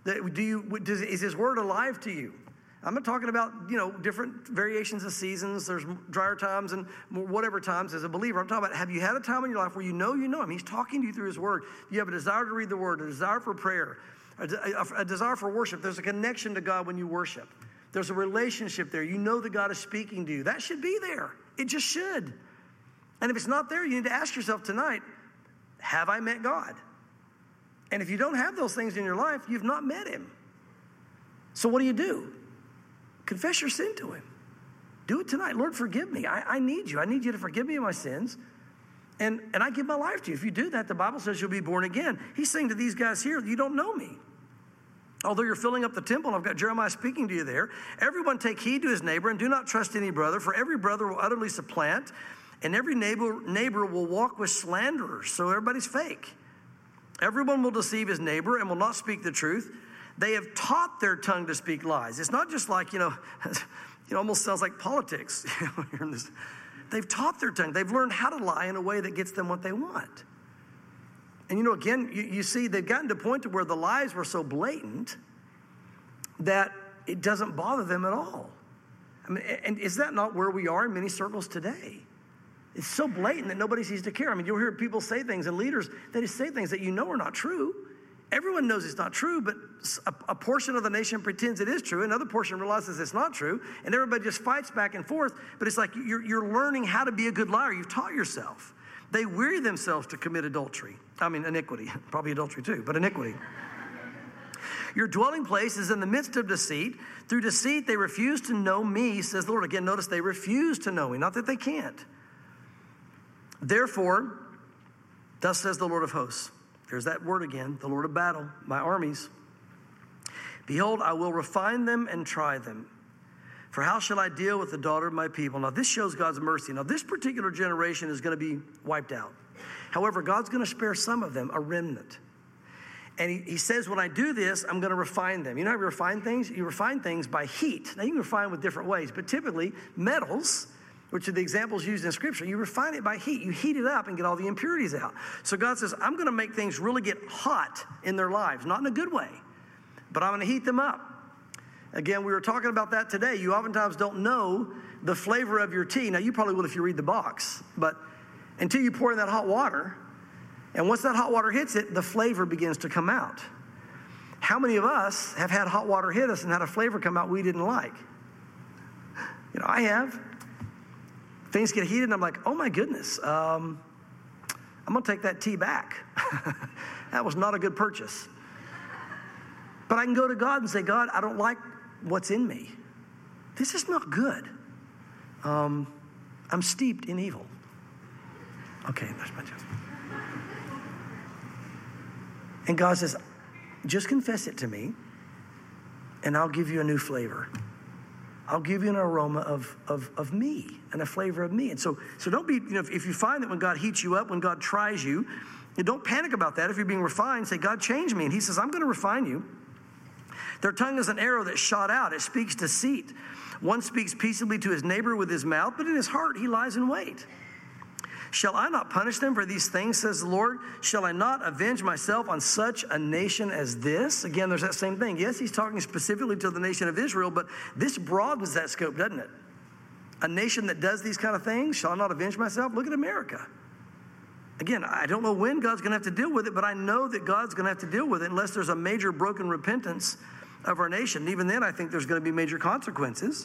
Is his word alive to you? I'm not talking about, different variations of seasons. There's drier times and whatever times as a believer. I'm talking about, have you had a time in your life where you know him? He's talking to you through his word. You have a desire to read the word, a desire for prayer, a desire for worship. There's a connection to God when you worship. There's a relationship there. You know that God is speaking to you. That should be there. It just should. And if it's not there, you need to ask yourself tonight, have I met God? And if you don't have those things in your life, you've not met him. So what do? Confess your sin to him. Do it tonight. Lord, forgive me. I need you. I need you to forgive me of my sins. And I give my life to you. If you do that, the Bible says you'll be born again. He's saying to these guys here, you don't know me. Although you're filling up the temple, I've got Jeremiah speaking to you there. Everyone take heed to his neighbor and do not trust any brother, for every brother will utterly supplant, and every neighbor will walk with slanderers. So everybody's fake. Everyone will deceive his neighbor and will not speak the truth. They have taught their tongue to speak lies. It's not just like, it almost sounds like politics. They've taught their tongue. They've learned how to lie in a way that gets them what they want. And again, you see, they've gotten to a point to where the lies were so blatant that it doesn't bother them at all. I mean, and is that not where we are in many circles today? It's so blatant that nobody seems to care. I mean, you'll hear people say things, and leaders, they just say things that are not true. Everyone knows it's not true, but a portion of the nation pretends it is true. Another portion realizes it's not true, and everybody just fights back and forth. But it's like you're learning how to be a good liar. You've taught yourself. They weary themselves to commit iniquity. Probably adultery too, but iniquity. Your dwelling place is in the midst of deceit. Through deceit, they refuse to know me, says the Lord. Again, notice they refuse to know me, not that they can't. Therefore, thus says the Lord of hosts. There's that word again, the Lord of battle, my armies. Behold, I will refine them and try them. For how shall I deal with the daughter of my people? Now, this shows God's mercy. Now, this particular generation is going to be wiped out. However, God's going to spare some of them, a remnant. And he says, when I do this, I'm going to refine them. You know how you refine things? You refine things by heat. Now, you can refine with different ways, but typically metals, which are the examples used in Scripture, you refine it by heat. You heat it up and get all the impurities out. So God says, I'm going to make things really get hot in their lives, not in a good way, but I'm going to heat them up. Again, we were talking about that today. You oftentimes don't know the flavor of your tea. Now, you probably will if you read the box, but until you pour in that hot water, and once that hot water hits it, the flavor begins to come out. How many of us have had hot water hit us and had a flavor come out we didn't like? I have. Things get heated, and I'm like, oh my goodness, I'm going to take that tea back. That was not a good purchase. But I can go to God and say, God, I don't like what's in me. This is not good. I'm steeped in evil. Okay, that's my job. And God says, just confess it to me, and I'll give you a new flavor. I'll give you an aroma of me and a flavor of me. And so don't be, if you find that when God heats you up, when God tries you, don't panic about that. If you're being refined, say, God, change me. And he says, I'm going to refine you. Their tongue is an arrow that's shot out. It speaks deceit. One speaks peaceably to his neighbor with his mouth, but in his heart he lies in wait. Shall I not punish them for these things, says the Lord? Shall I not avenge myself on such a nation as this? Again, there's that same thing. Yes, he's talking specifically to the nation of Israel, but this broadens that scope, doesn't it? A nation that does these kind of things, shall I not avenge myself? Look at America. Again, I don't know when God's going to have to deal with it, but I know that God's going to have to deal with it unless there's a major broken repentance of our nation. Even then, I think there's going to be major consequences.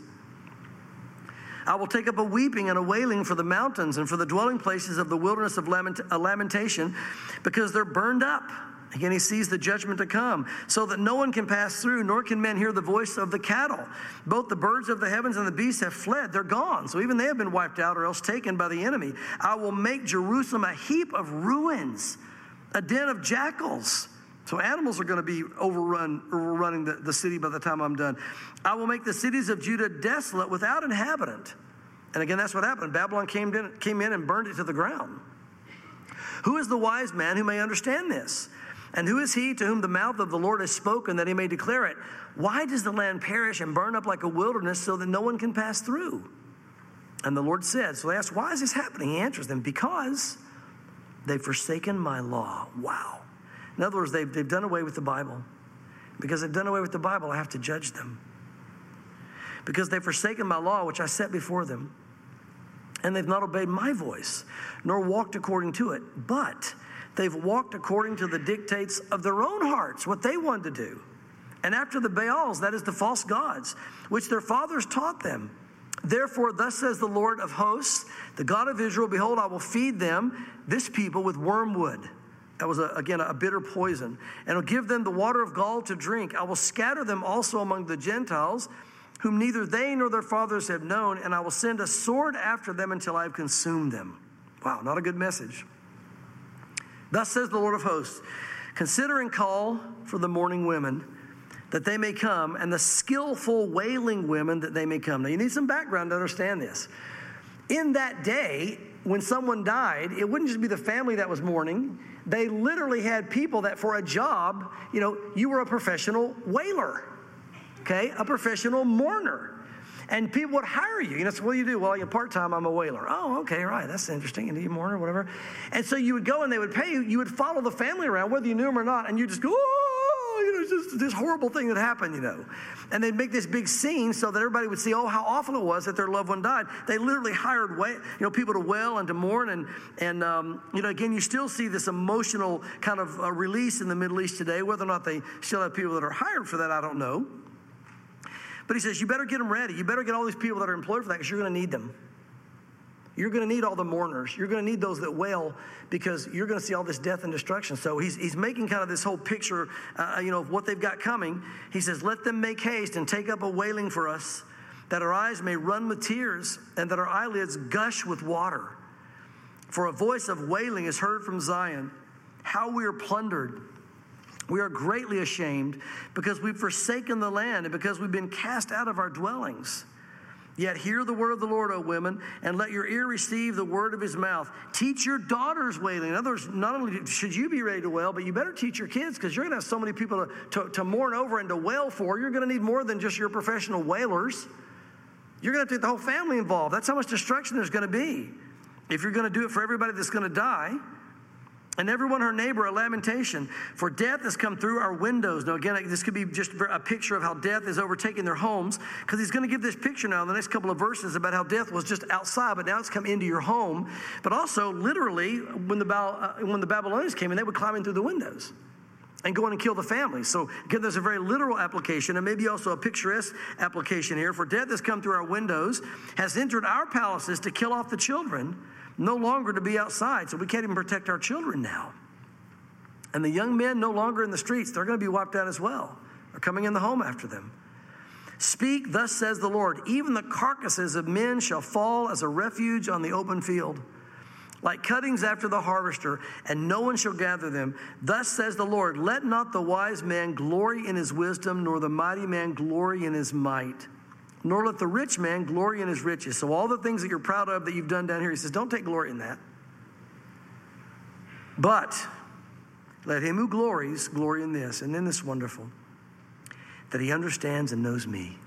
I will take up a weeping and a wailing for the mountains and for the dwelling places of the wilderness of lamentation, because they're burned up. Again, he sees the judgment to come, so that no one can pass through, nor can men hear the voice of the cattle. Both the birds of the heavens and the beasts have fled. They're gone. So even they have been wiped out or else taken by the enemy. I will make Jerusalem a heap of ruins, a den of jackals. So animals are going to be overrunning the city by the time I'm done. I will make the cities of Judah desolate without inhabitant. And again, that's what happened. Babylon came in and burned it to the ground. Who is the wise man who may understand this? And who is he to whom the mouth of the Lord has spoken that he may declare it? Why does the land perish and burn up like a wilderness so that no one can pass through? And the Lord said, so they asked, why is this happening? He answers them, because they've forsaken my law. Wow. In other words, they've done away with the Bible. Because they've done away with the Bible, I have to judge them. Because they've forsaken my law, which I set before them. And they've not obeyed my voice, nor walked according to it. But they've walked according to the dictates of their own hearts, what they wanted to do. and after the Baals, that is the false gods, which their fathers taught them. Therefore, thus says the Lord of hosts, the God of Israel, behold, I will feed them, this people, with wormwood. That was, again, a bitter poison. And will give them the water of gall to drink. I will scatter them also among the Gentiles, whom neither they nor their fathers have known, and I will send a sword after them until I have consumed them. Wow, not a good message. Thus says the Lord of hosts, consider and call for the mourning women, that they may come, and the skillful wailing women, that they may come. Now, you need some background to understand this. In that day, when someone died, it wouldn't just be the family that was mourning. They literally had people that for a job, you were a professional wailer, okay? A professional mourner. And people would hire you. So what do you do? Well, part-time, I'm a wailer. Oh, okay, right. That's interesting. And you mourner, whatever. And so you would go and they would pay you. You would follow the family around, whether you knew them or not, and you just go, it's just this horrible thing that happened, And they'd make this big scene so that everybody would see, how awful it was that their loved one died. They literally hired, people to wail and to mourn. And again, you still see this emotional kind of release in the Middle East today. Whether or not they still have people that are hired for that, I don't know. But he says, you better get them ready. You better get all these people that are employed for that because you're going to need them. You're going to need all the mourners. You're going to need those that wail because you're going to see all this death and destruction. So he's making kind of this whole picture, of what they've got coming. He says, let them make haste and take up a wailing for us, that our eyes may run with tears and that our eyelids gush with water. For a voice of wailing is heard from Zion, how we are plundered. We are greatly ashamed because we've forsaken the land and because we've been cast out of our dwellings. Yet hear the word of the Lord, O women, and let your ear receive the word of his mouth. Teach your daughters wailing. In other words, not only should you be ready to wail, but you better teach your kids because you're going to have so many people to mourn over and to wail for. You're going to need more than just your professional wailers. You're going to have to get the whole family involved. That's how much destruction there's going to be if you're going to do it for everybody that's going to die. And everyone her neighbor a lamentation, for death has come through our windows. Now again, this could be just a picture of how death is overtaking their homes, because he's going to give this picture now in the next couple of verses about how death was just outside, but now it's come into your home. But also, literally, when the Babylonians came in, they would climb in through the windows and go in and kill the family. So again, there's a very literal application and maybe also a picturesque application here. For death has come through our windows, has entered our palaces to kill off the children, no longer to be outside, so we can't even protect our children now. And the young men no longer in the streets. They're going to be wiped out as well. They're coming in the home after them. Speak, thus says the Lord, even the carcasses of men shall fall as a refuge on the open field, like cuttings after the harvester, and no one shall gather them. Thus says the Lord, let not the wise man glory in his wisdom, nor the mighty man glory in his might, nor let the rich man glory in his riches. So all the things that you're proud of that you've done down here, he says, don't take glory in that. But let him who glories, glory in this. And then this wonderful, that he understands and knows me.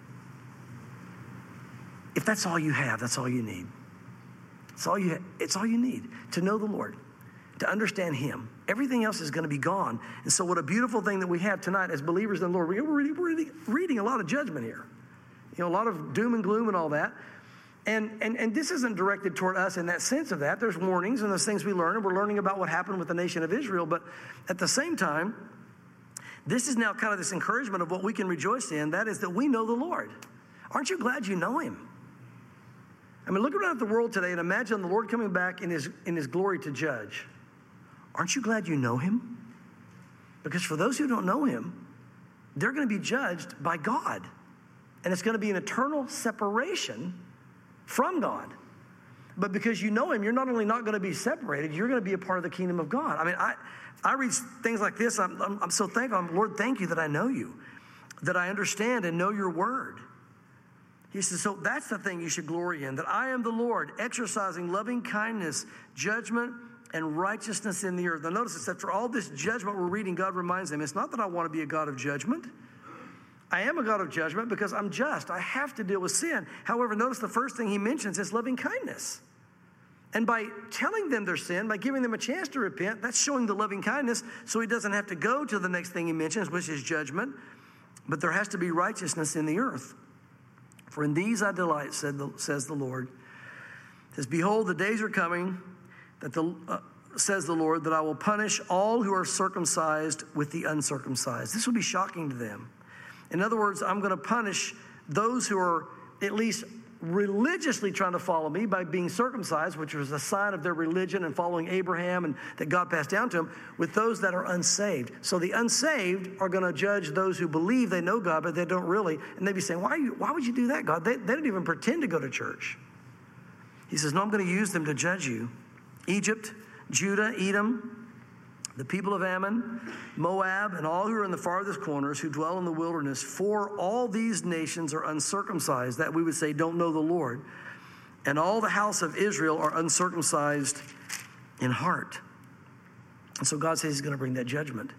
If that's all you have, that's all you need. It's all you need to know the Lord, to understand him. Everything else is going to be gone. And so what a beautiful thing that we have tonight as believers in the Lord. We're reading a lot of judgment here. A lot of doom and gloom and all that. And this isn't directed toward us in that sense of that. There's warnings and there's things we learn, and we're learning about what happened with the nation of Israel. But at the same time, this is now kind of this encouragement of what we can rejoice in. That is that we know the Lord. Aren't you glad you know him? I mean, look around at the world today and imagine the Lord coming back in his glory to judge. Aren't you glad you know him? Because for those who don't know him, they're going to be judged by God. And it's going to be an eternal separation from God. But because you know him, you're not only not going to be separated, you're going to be a part of the kingdom of God. I mean, I read things like this. I'm so thankful. Lord, thank you that I know you, that I understand and know your word. He says, so that's the thing you should glory in, that I am the Lord, exercising loving kindness, judgment, and righteousness in the earth. Now notice this, after all this judgment we're reading, God reminds them, it's not that I want to be a God of judgment. I am a God of judgment because I'm just. I have to deal with sin. However, notice the first thing he mentions is loving kindness. And by telling them their sin, by giving them a chance to repent, that's showing the loving kindness so he doesn't have to go to the next thing he mentions, which is judgment. But there has to be righteousness in the earth. For in these I delight, says the Lord. It says, behold, the days are coming, says the Lord, that I will punish all who are circumcised with the uncircumcised. This will be shocking to them. In other words, I'm going to punish those who are at least religiously trying to follow me by being circumcised, which was a sign of their religion and following Abraham and that God passed down to them, with those that are unsaved. So the unsaved are going to judge those who believe they know God, but they don't really. And they'd be saying, why would you do that, God? They don't even pretend to go to church. He says, no, I'm going to use them to judge you. Egypt, Judah, Edom, the people of Ammon, Moab, and all who are in the farthest corners who dwell in the wilderness, for all these nations are uncircumcised, that we would say don't know the Lord. And all the house of Israel are uncircumcised in heart. And so God says he's going to bring that judgment.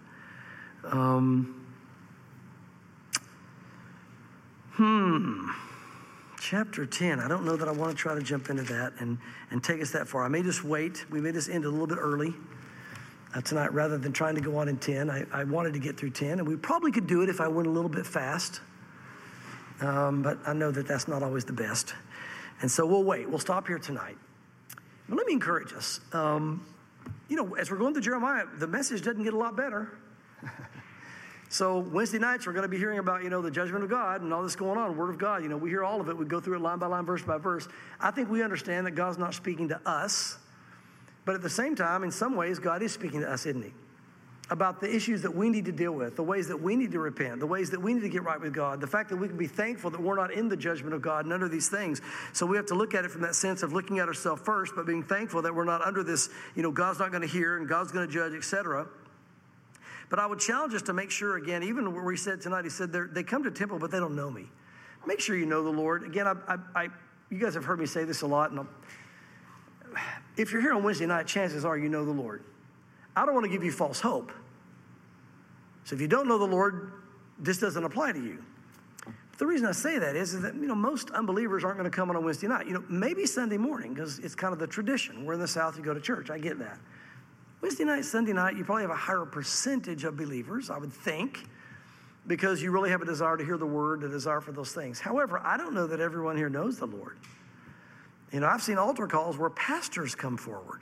Chapter 10, I don't know that I want to try to jump into that and take us that far. I may just wait. We may just end a little bit early. Tonight, rather than trying to go on in 10, I wanted to get through 10, and we probably could do it if I went a little bit fast, but I know that that's not always the best, and so we'll wait. We'll stop here tonight. But let me encourage us. As we're going through Jeremiah, the message doesn't get a lot better. So Wednesday nights, we're going to be hearing about, the judgment of God and all this going on, Word of God. We hear all of it. We go through it line by line, verse by verse. I think we understand that God's not speaking to us. But at the same time, in some ways, God is speaking to us, isn't he? About the issues that we need to deal with, the ways that we need to repent, the ways that we need to get right with God, the fact that we can be thankful that we're not in the judgment of God and under these things. So we have to look at it from that sense of looking at ourselves first, but being thankful that we're not under this, God's not going to hear and God's going to judge, etc. But I would challenge us to make sure, again, even where we said tonight, he said they come to temple, but they don't know me. Make sure you know the Lord. Again, you guys have heard me say this a lot, and if you're here on Wednesday night, chances are you know the Lord. I don't want to give you false hope. So if you don't know the Lord, this doesn't apply to you. The reason I say that is that, most unbelievers aren't going to come on a Wednesday night. Maybe Sunday morning, because it's kind of the tradition. We're in the South, you go to church. I get that. Wednesday night, Sunday night, you probably have a higher percentage of believers, I would think, because you really have a desire to hear the word, a desire for those things. However, I don't know that everyone here knows the Lord. I've seen altar calls where pastors come forward.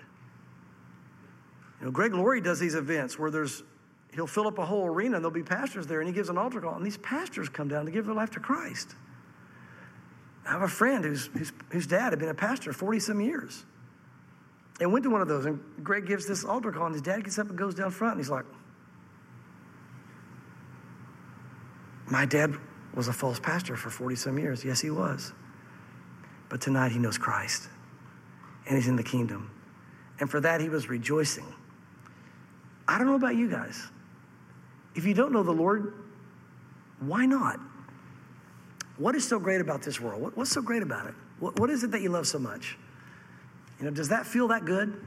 Greg Laurie does these events where he'll fill up a whole arena and there'll be pastors there, and he gives an altar call, and these pastors come down to give their life to Christ. I have a friend whose dad had been a pastor 40-some years and went to one of those, and Greg gives this altar call, and his dad gets up and goes down front, and he's like, my dad was a false pastor for 40-some years. Yes, he was. But tonight he knows Christ, and he's in the kingdom. And for that, he was rejoicing. I don't know about you guys. If you don't know the Lord, why not? What is so great about this world? What's so great about it? What is it that you love so much? Does that feel that good?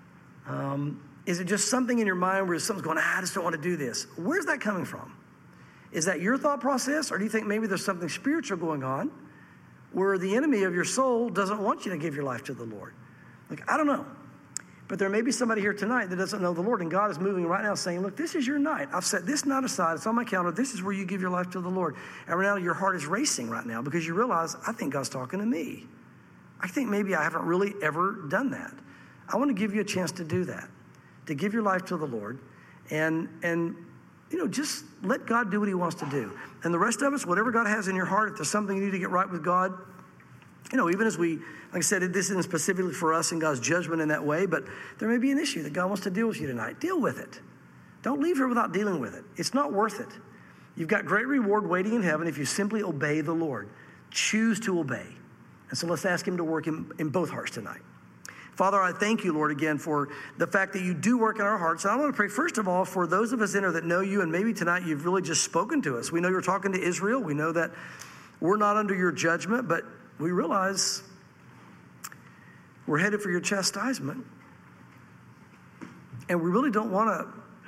Is it just something in your mind where something's going, I just don't want to do this? Where's that coming from? Is that your thought process, or do you think maybe there's something spiritual going on where the enemy of your soul doesn't want you to give your life to the Lord? I don't know. But there may be somebody here tonight that doesn't know the Lord, and God is moving right now saying, look, this is your night. I've set this night aside. It's on my calendar. This is where you give your life to the Lord. And right now your heart is racing right now because you realize, I think God's talking to me. I think maybe I haven't really ever done that. I want to give you a chance to do that, to give your life to the Lord and just let God do what he wants to do. And the rest of us, whatever God has in your heart, if there's something you need to get right with God, even as we, like I said, this isn't specifically for us and God's judgment in that way, but there may be an issue that God wants to deal with you tonight. Deal with it. Don't leave here without dealing with it. It's not worth it. You've got great reward waiting in heaven if you simply obey the Lord. Choose to obey. And so let's ask him to work in both hearts tonight. Father, I thank you, Lord, again, for the fact that you do work in our hearts. And I want to pray, first of all, for those of us in here that know you, and maybe tonight you've really just spoken to us. We know you're talking to Israel. We know that we're not under your judgment, but we realize we're headed for your chastisement. And we really don't want to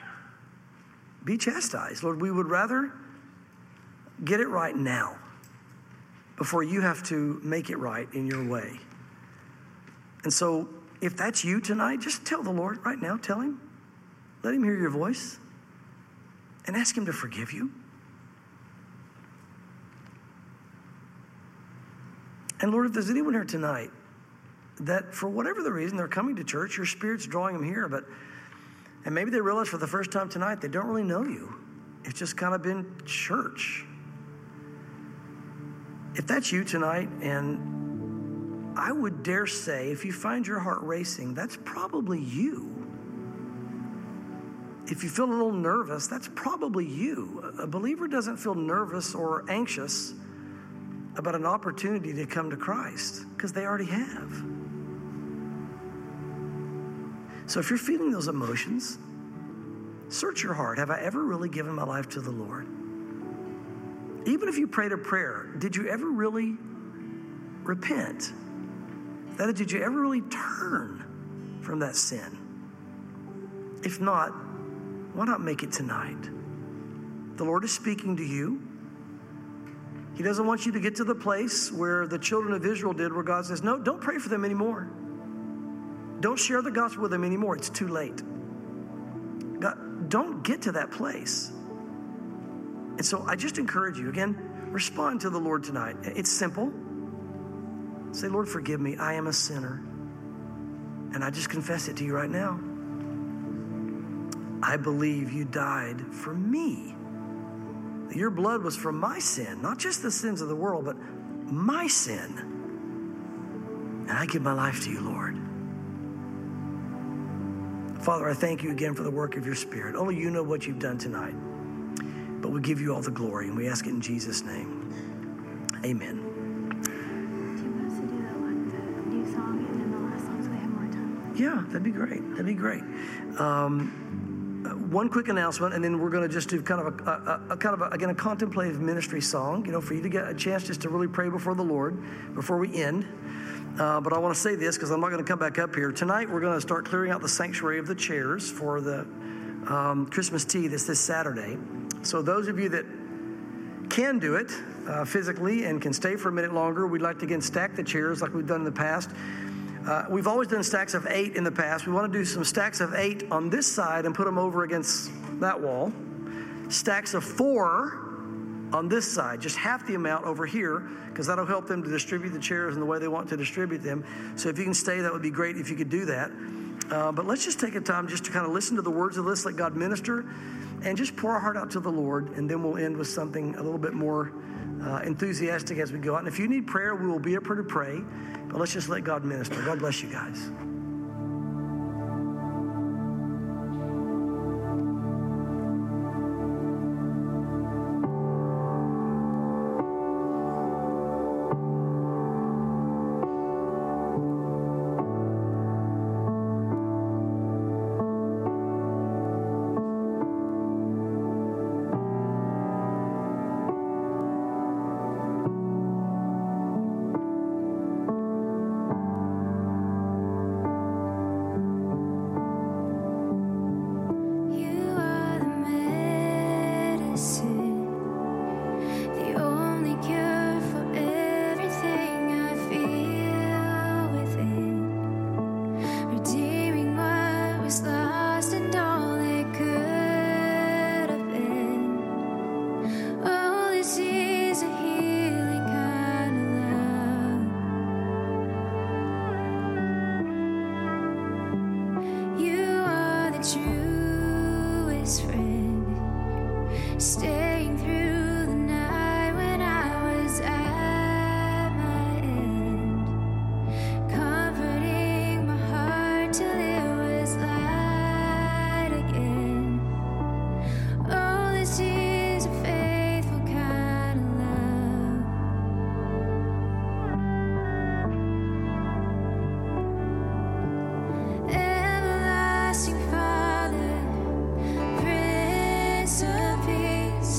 be chastised. Lord, we would rather get it right now before you have to make it right in your way. And so if that's you tonight, just tell the Lord right now, tell him, let him hear your voice and ask him to forgive you. And Lord, if there's anyone here tonight that for whatever the reason they're coming to church, your Spirit's drawing them here, and maybe they realize for the first time tonight they don't really know you. It's just kind of been church. If that's you tonight, and I would dare say, if you find your heart racing, that's probably you. If you feel a little nervous, that's probably you. A believer doesn't feel nervous or anxious about an opportunity to come to Christ because they already have. So if you're feeling those emotions, search your heart. Have I ever really given my life to the Lord? Even if you prayed a prayer, did you ever really repent? That is, did you ever really turn from that sin? If not, why not make it tonight? The Lord is speaking to you. He doesn't want you to get to the place where the children of Israel did, where God says, no, don't pray for them anymore. Don't share the gospel with them anymore. It's too late. God, don't get to that place. And so I just encourage you, again, respond to the Lord tonight. It's simple. Say, Lord, forgive me. I am a sinner. And I just confess it to you right now. I believe you died for me. Your blood was for my sin, not just the sins of the world, but my sin. And I give my life to you, Lord. Father, I thank you again for the work of your Spirit. Only you know what you've done tonight. But we give you all the glory, and we ask it in Jesus' name. Amen. Do you want us to do that one, the new song, and then the last song so we have more time? Yeah, that'd be great. That'd be great. One quick announcement, and then we're going to just do kind of a contemplative ministry song, for you to get a chance just to really pray before the Lord before we end. But I want to say this because I'm not going to come back up here. Tonight, we're going to start clearing out the sanctuary of the chairs for the Christmas tea this Saturday. So those of you that can do it physically and can stay for a minute longer, we'd like to, again, stack the chairs like we've done in the past. We've always done stacks of 8 in the past. We want to do some stacks of 8 on this side and put them over against that wall. Stacks of 4 on this side, just half the amount over here, because that'll help them to distribute the chairs in the way they want to distribute them. So if you can stay, that would be great if you could do that. But let's just take a time just to kind of listen to the words of this, let God minister, and just pour our heart out to the Lord, and then we'll end with something a little bit more enthusiastic as we go out. And if you need prayer, we will be up here to pray, but let's just let God minister. God bless you guys. Peace.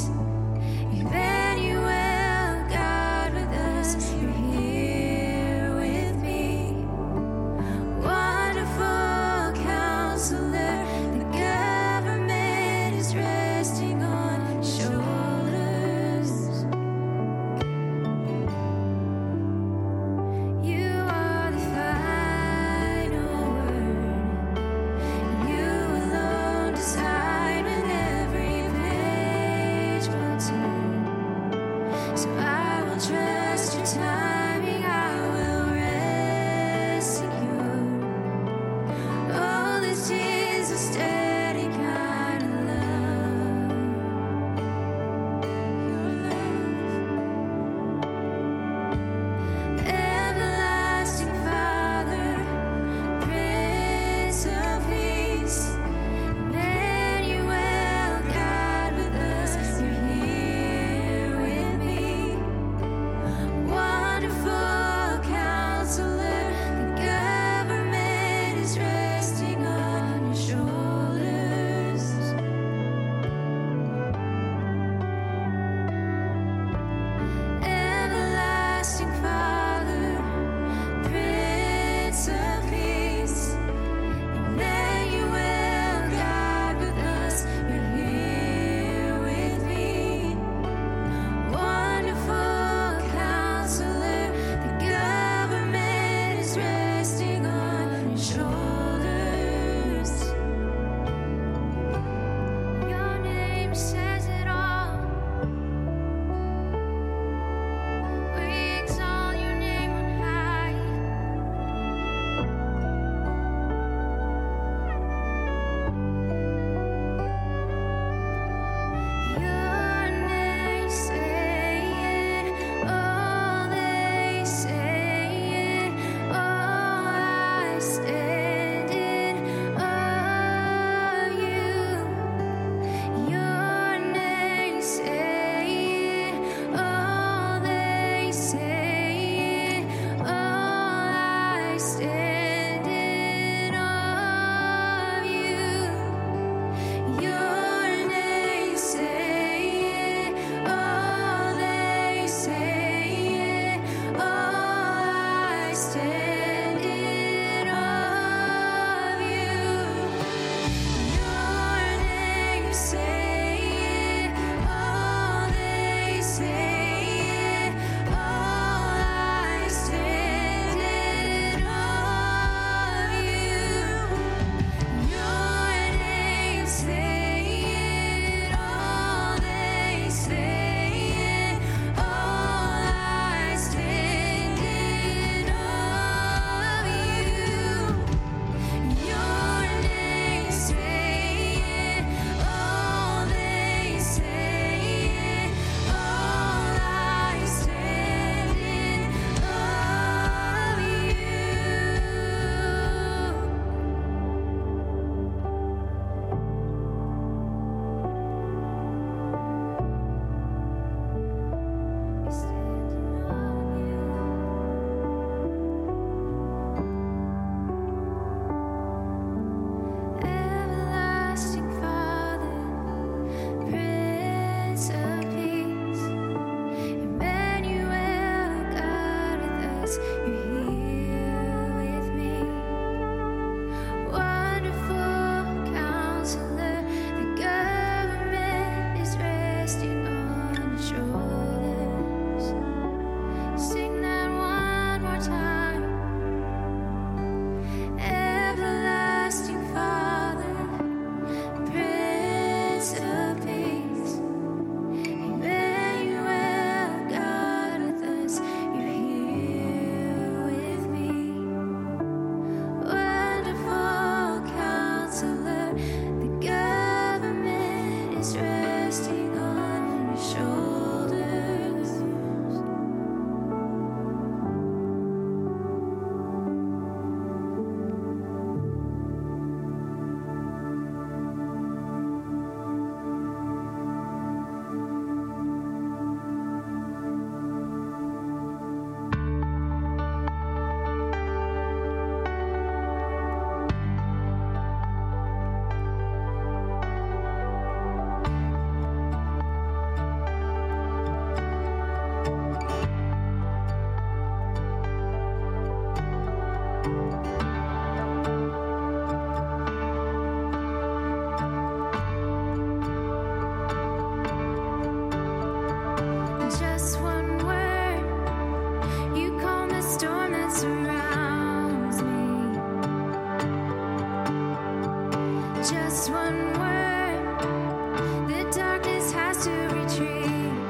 Just one word, the darkness has to retreat.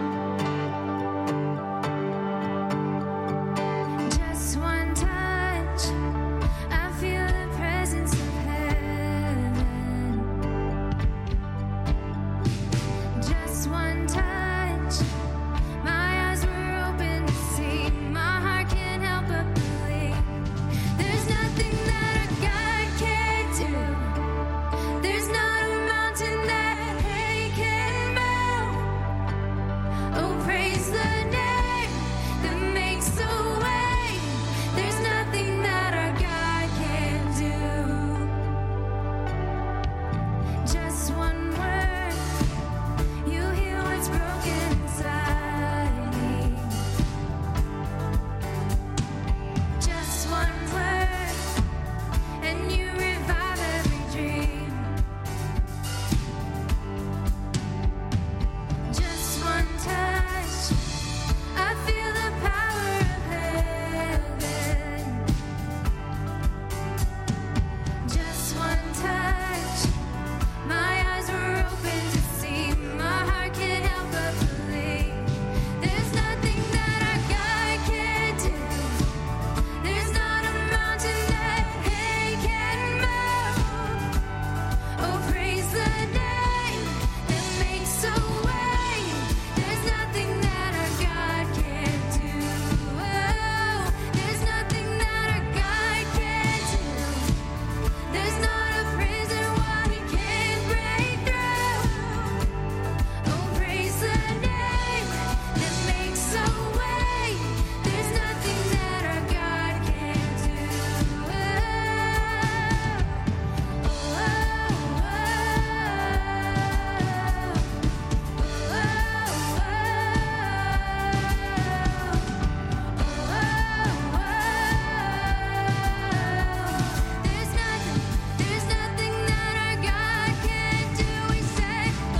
Just one touch, I feel the presence of heaven. Just one touch, my eyes were open to see. My heart can't help but believe. There's nothing that a God can't do. There's not a mountain that He can move. Oh, praise the name that makes a way. There's nothing that our God can't do. Just one word, you heal what's broken inside me. Just one word, and you revive every dream. Just one touch, I feel the power of heaven. Just one touch, my eyes were open to see. My heart can't help but believe. There's nothing that our God can't do. There's not a mountain that He can move. Oh, praise the name that makes a way. There's nothing that our God can't do. Oh, there's nothing that our God can't do. There's not a prison wall He can't break through. Oh, praise the name that makes a way. There's nothing that our God can't do. There's nothing that our God can't do. We say,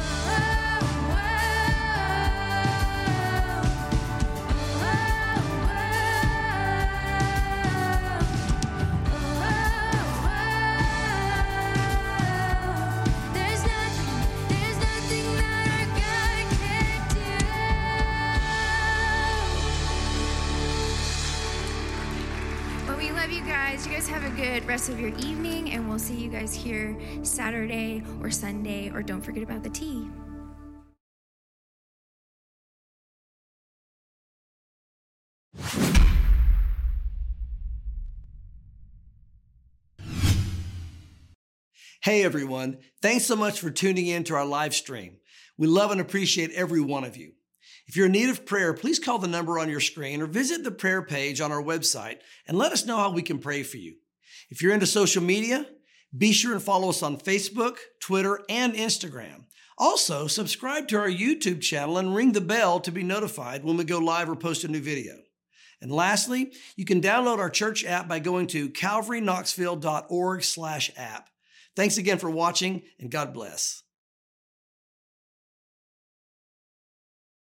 there's nothing that our God can't do. Well, we love you guys. You guys have a good rest of your evening, and we'll see you guys here Saturday or Sunday, or don't forget about the tea. Hey everyone, thanks so much for tuning in to our live stream. We love and appreciate every one of you. If you're in need of prayer, please call the number on your screen or visit the prayer page on our website and let us know how we can pray for you. If you're into social media, be sure and follow us on Facebook, Twitter, and Instagram. Also, subscribe to our YouTube channel and ring the bell to be notified when we go live or post a new video. And lastly, you can download our church app by going to calvaryknoxville.org/app. Thanks again for watching, and God bless.